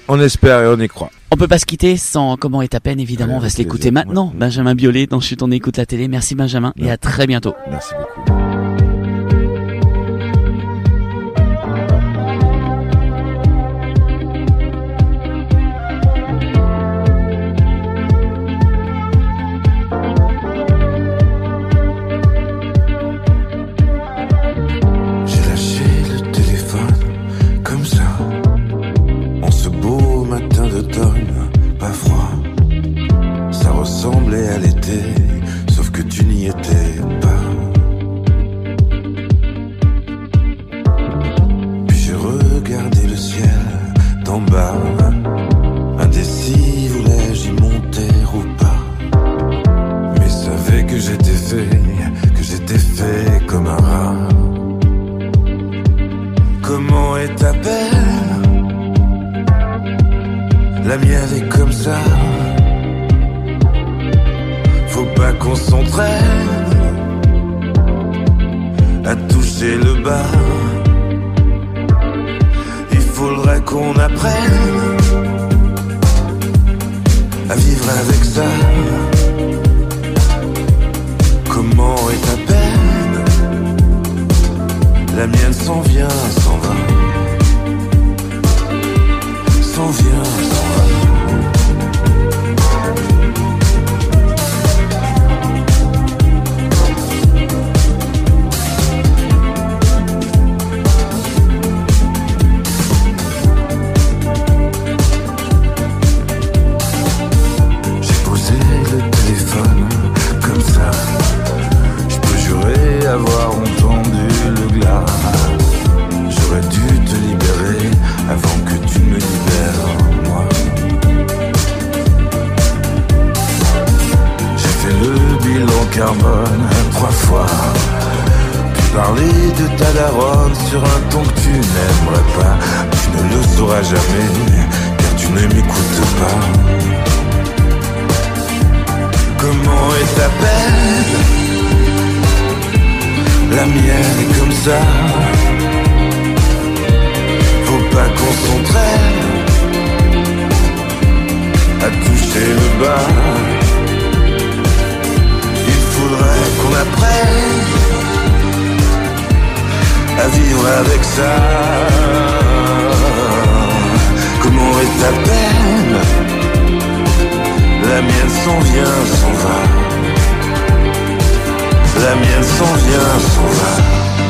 On espère et on y croit. On peut pas se quitter sans Comment est ta peine, évidemment. Ouais, on va se plaisir. l'écouter maintenant. Ouais. Benjamin Biolay dans Chut, on écoute la télé. Merci Benjamin ouais. et à très bientôt. Merci beaucoup. Ressemblait à l'été, sauf que tu n'y étais pas. Puis j'ai regardé le ciel d'en bas, indécis, voulais-je y monter ou pas. Mais savais que j'étais fait, que j'étais fait comme un rat. Comment est ta peine? La mienne est comme ça. Faut pas qu'on s'entraîne à toucher le bas. Il faudrait qu'on apprenne à vivre avec ça. Comment est ta peine? La mienne s'en vient, s'en va. S'en vient, s'en va. Avoir entendu le glas, j'aurais dû te libérer avant que tu me libères moi. J'ai fait le bilan carbone trois fois, puis parler de ta daronne sur un ton que tu n'aimerais pas. Tu ne le sauras jamais, car tu ne m'écoutes pas. Comment est ta peine? La mienne est comme ça. Faut pas qu'on s'entraîne à toucher le bas. Il faudrait qu'on apprenne à vivre avec ça. Comment est ta peine? La mienne s'en vient, s'en va. La mienne s'en vient, s'en va.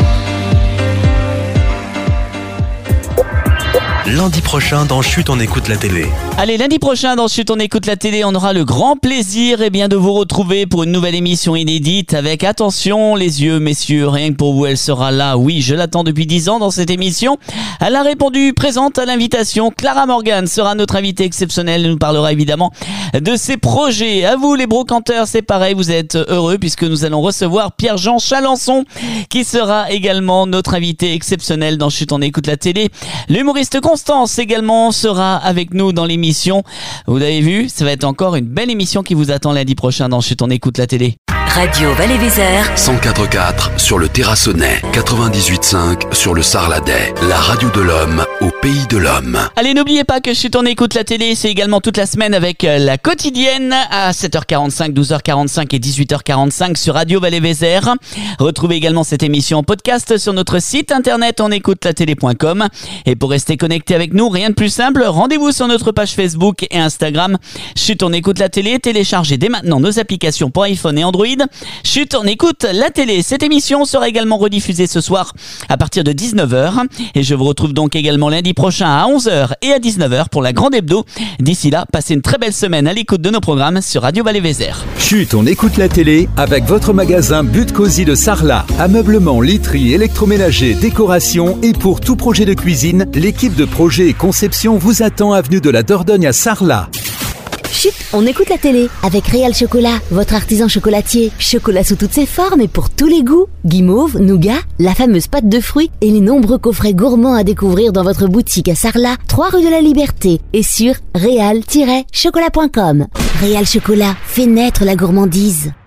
Lundi prochain dans Chut, on écoute la télé. Allez, lundi prochain dans Chut, on écoute la télé, on aura le grand plaisir eh bien, de vous retrouver pour une nouvelle émission inédite avec, attention les yeux messieurs, rien que pour vous, elle sera là. Oui, je l'attends depuis dix ans dans cette émission. Elle a répondu présente à l'invitation. Clara Morgan sera notre invitée exceptionnelle. Elle nous parlera évidemment de ses projets. À vous les brocanteurs, c'est pareil, vous êtes heureux puisque nous allons recevoir Pierre-Jean Chalençon qui sera également notre invité exceptionnel dans Chut, on écoute la télé. L'humoriste Constance également sera avec nous dans l'émission. Vous avez vu, ça va être encore une belle émission qui vous attend lundi prochain dans Chut, on écoute la télé. Radio Vallée-Vézère cent quatre virgule quatre sur le Terrassonnais, quatre-vingt-dix-huit virgule cinq sur le Sarladais, la radio de l'homme au pays de l'homme. Allez, n'oubliez pas que Chut, on écoute la télé, c'est également toute la semaine avec la quotidienne à sept heures quarante-cinq, douze heures quarante-cinq et dix-huit heures quarante-cinq sur Radio Vallée-Vézère. Retrouvez également cette émission en podcast sur notre site internet onécoutelatélé point com. Et pour rester connecté avec nous, rien de plus simple, rendez-vous sur notre page Facebook et Instagram. Chut, on écoute la télé, téléchargez dès maintenant nos applications pour iPhone et Android. Chut, on écoute la télé. Cette émission sera également rediffusée ce soir à partir de dix-neuf heures. Et je vous retrouve donc également lundi prochain à onze heures et à dix-neuf heures pour la grande hebdo. D'ici là, passez une très belle semaine à l'écoute de nos programmes sur Radio Vallée-Vézère. Chut, on écoute la télé avec votre magasin But Cosy de Sarlat. Ameublement, literie, électroménager, décoration et pour tout projet de cuisine, l'équipe de projet et conception vous attend avenue de la Dordogne à Sarlat. Chut, on écoute la télé avec Réal Chocolat, votre artisan chocolatier. Chocolat sous toutes ses formes et pour tous les goûts. Guimauve, nougat, la fameuse pâte de fruits et les nombreux coffrets gourmands à découvrir dans votre boutique à Sarlat, trois rue de la Liberté et sur réal tiret chocolat point com. Réal Chocolat, fait naître la gourmandise.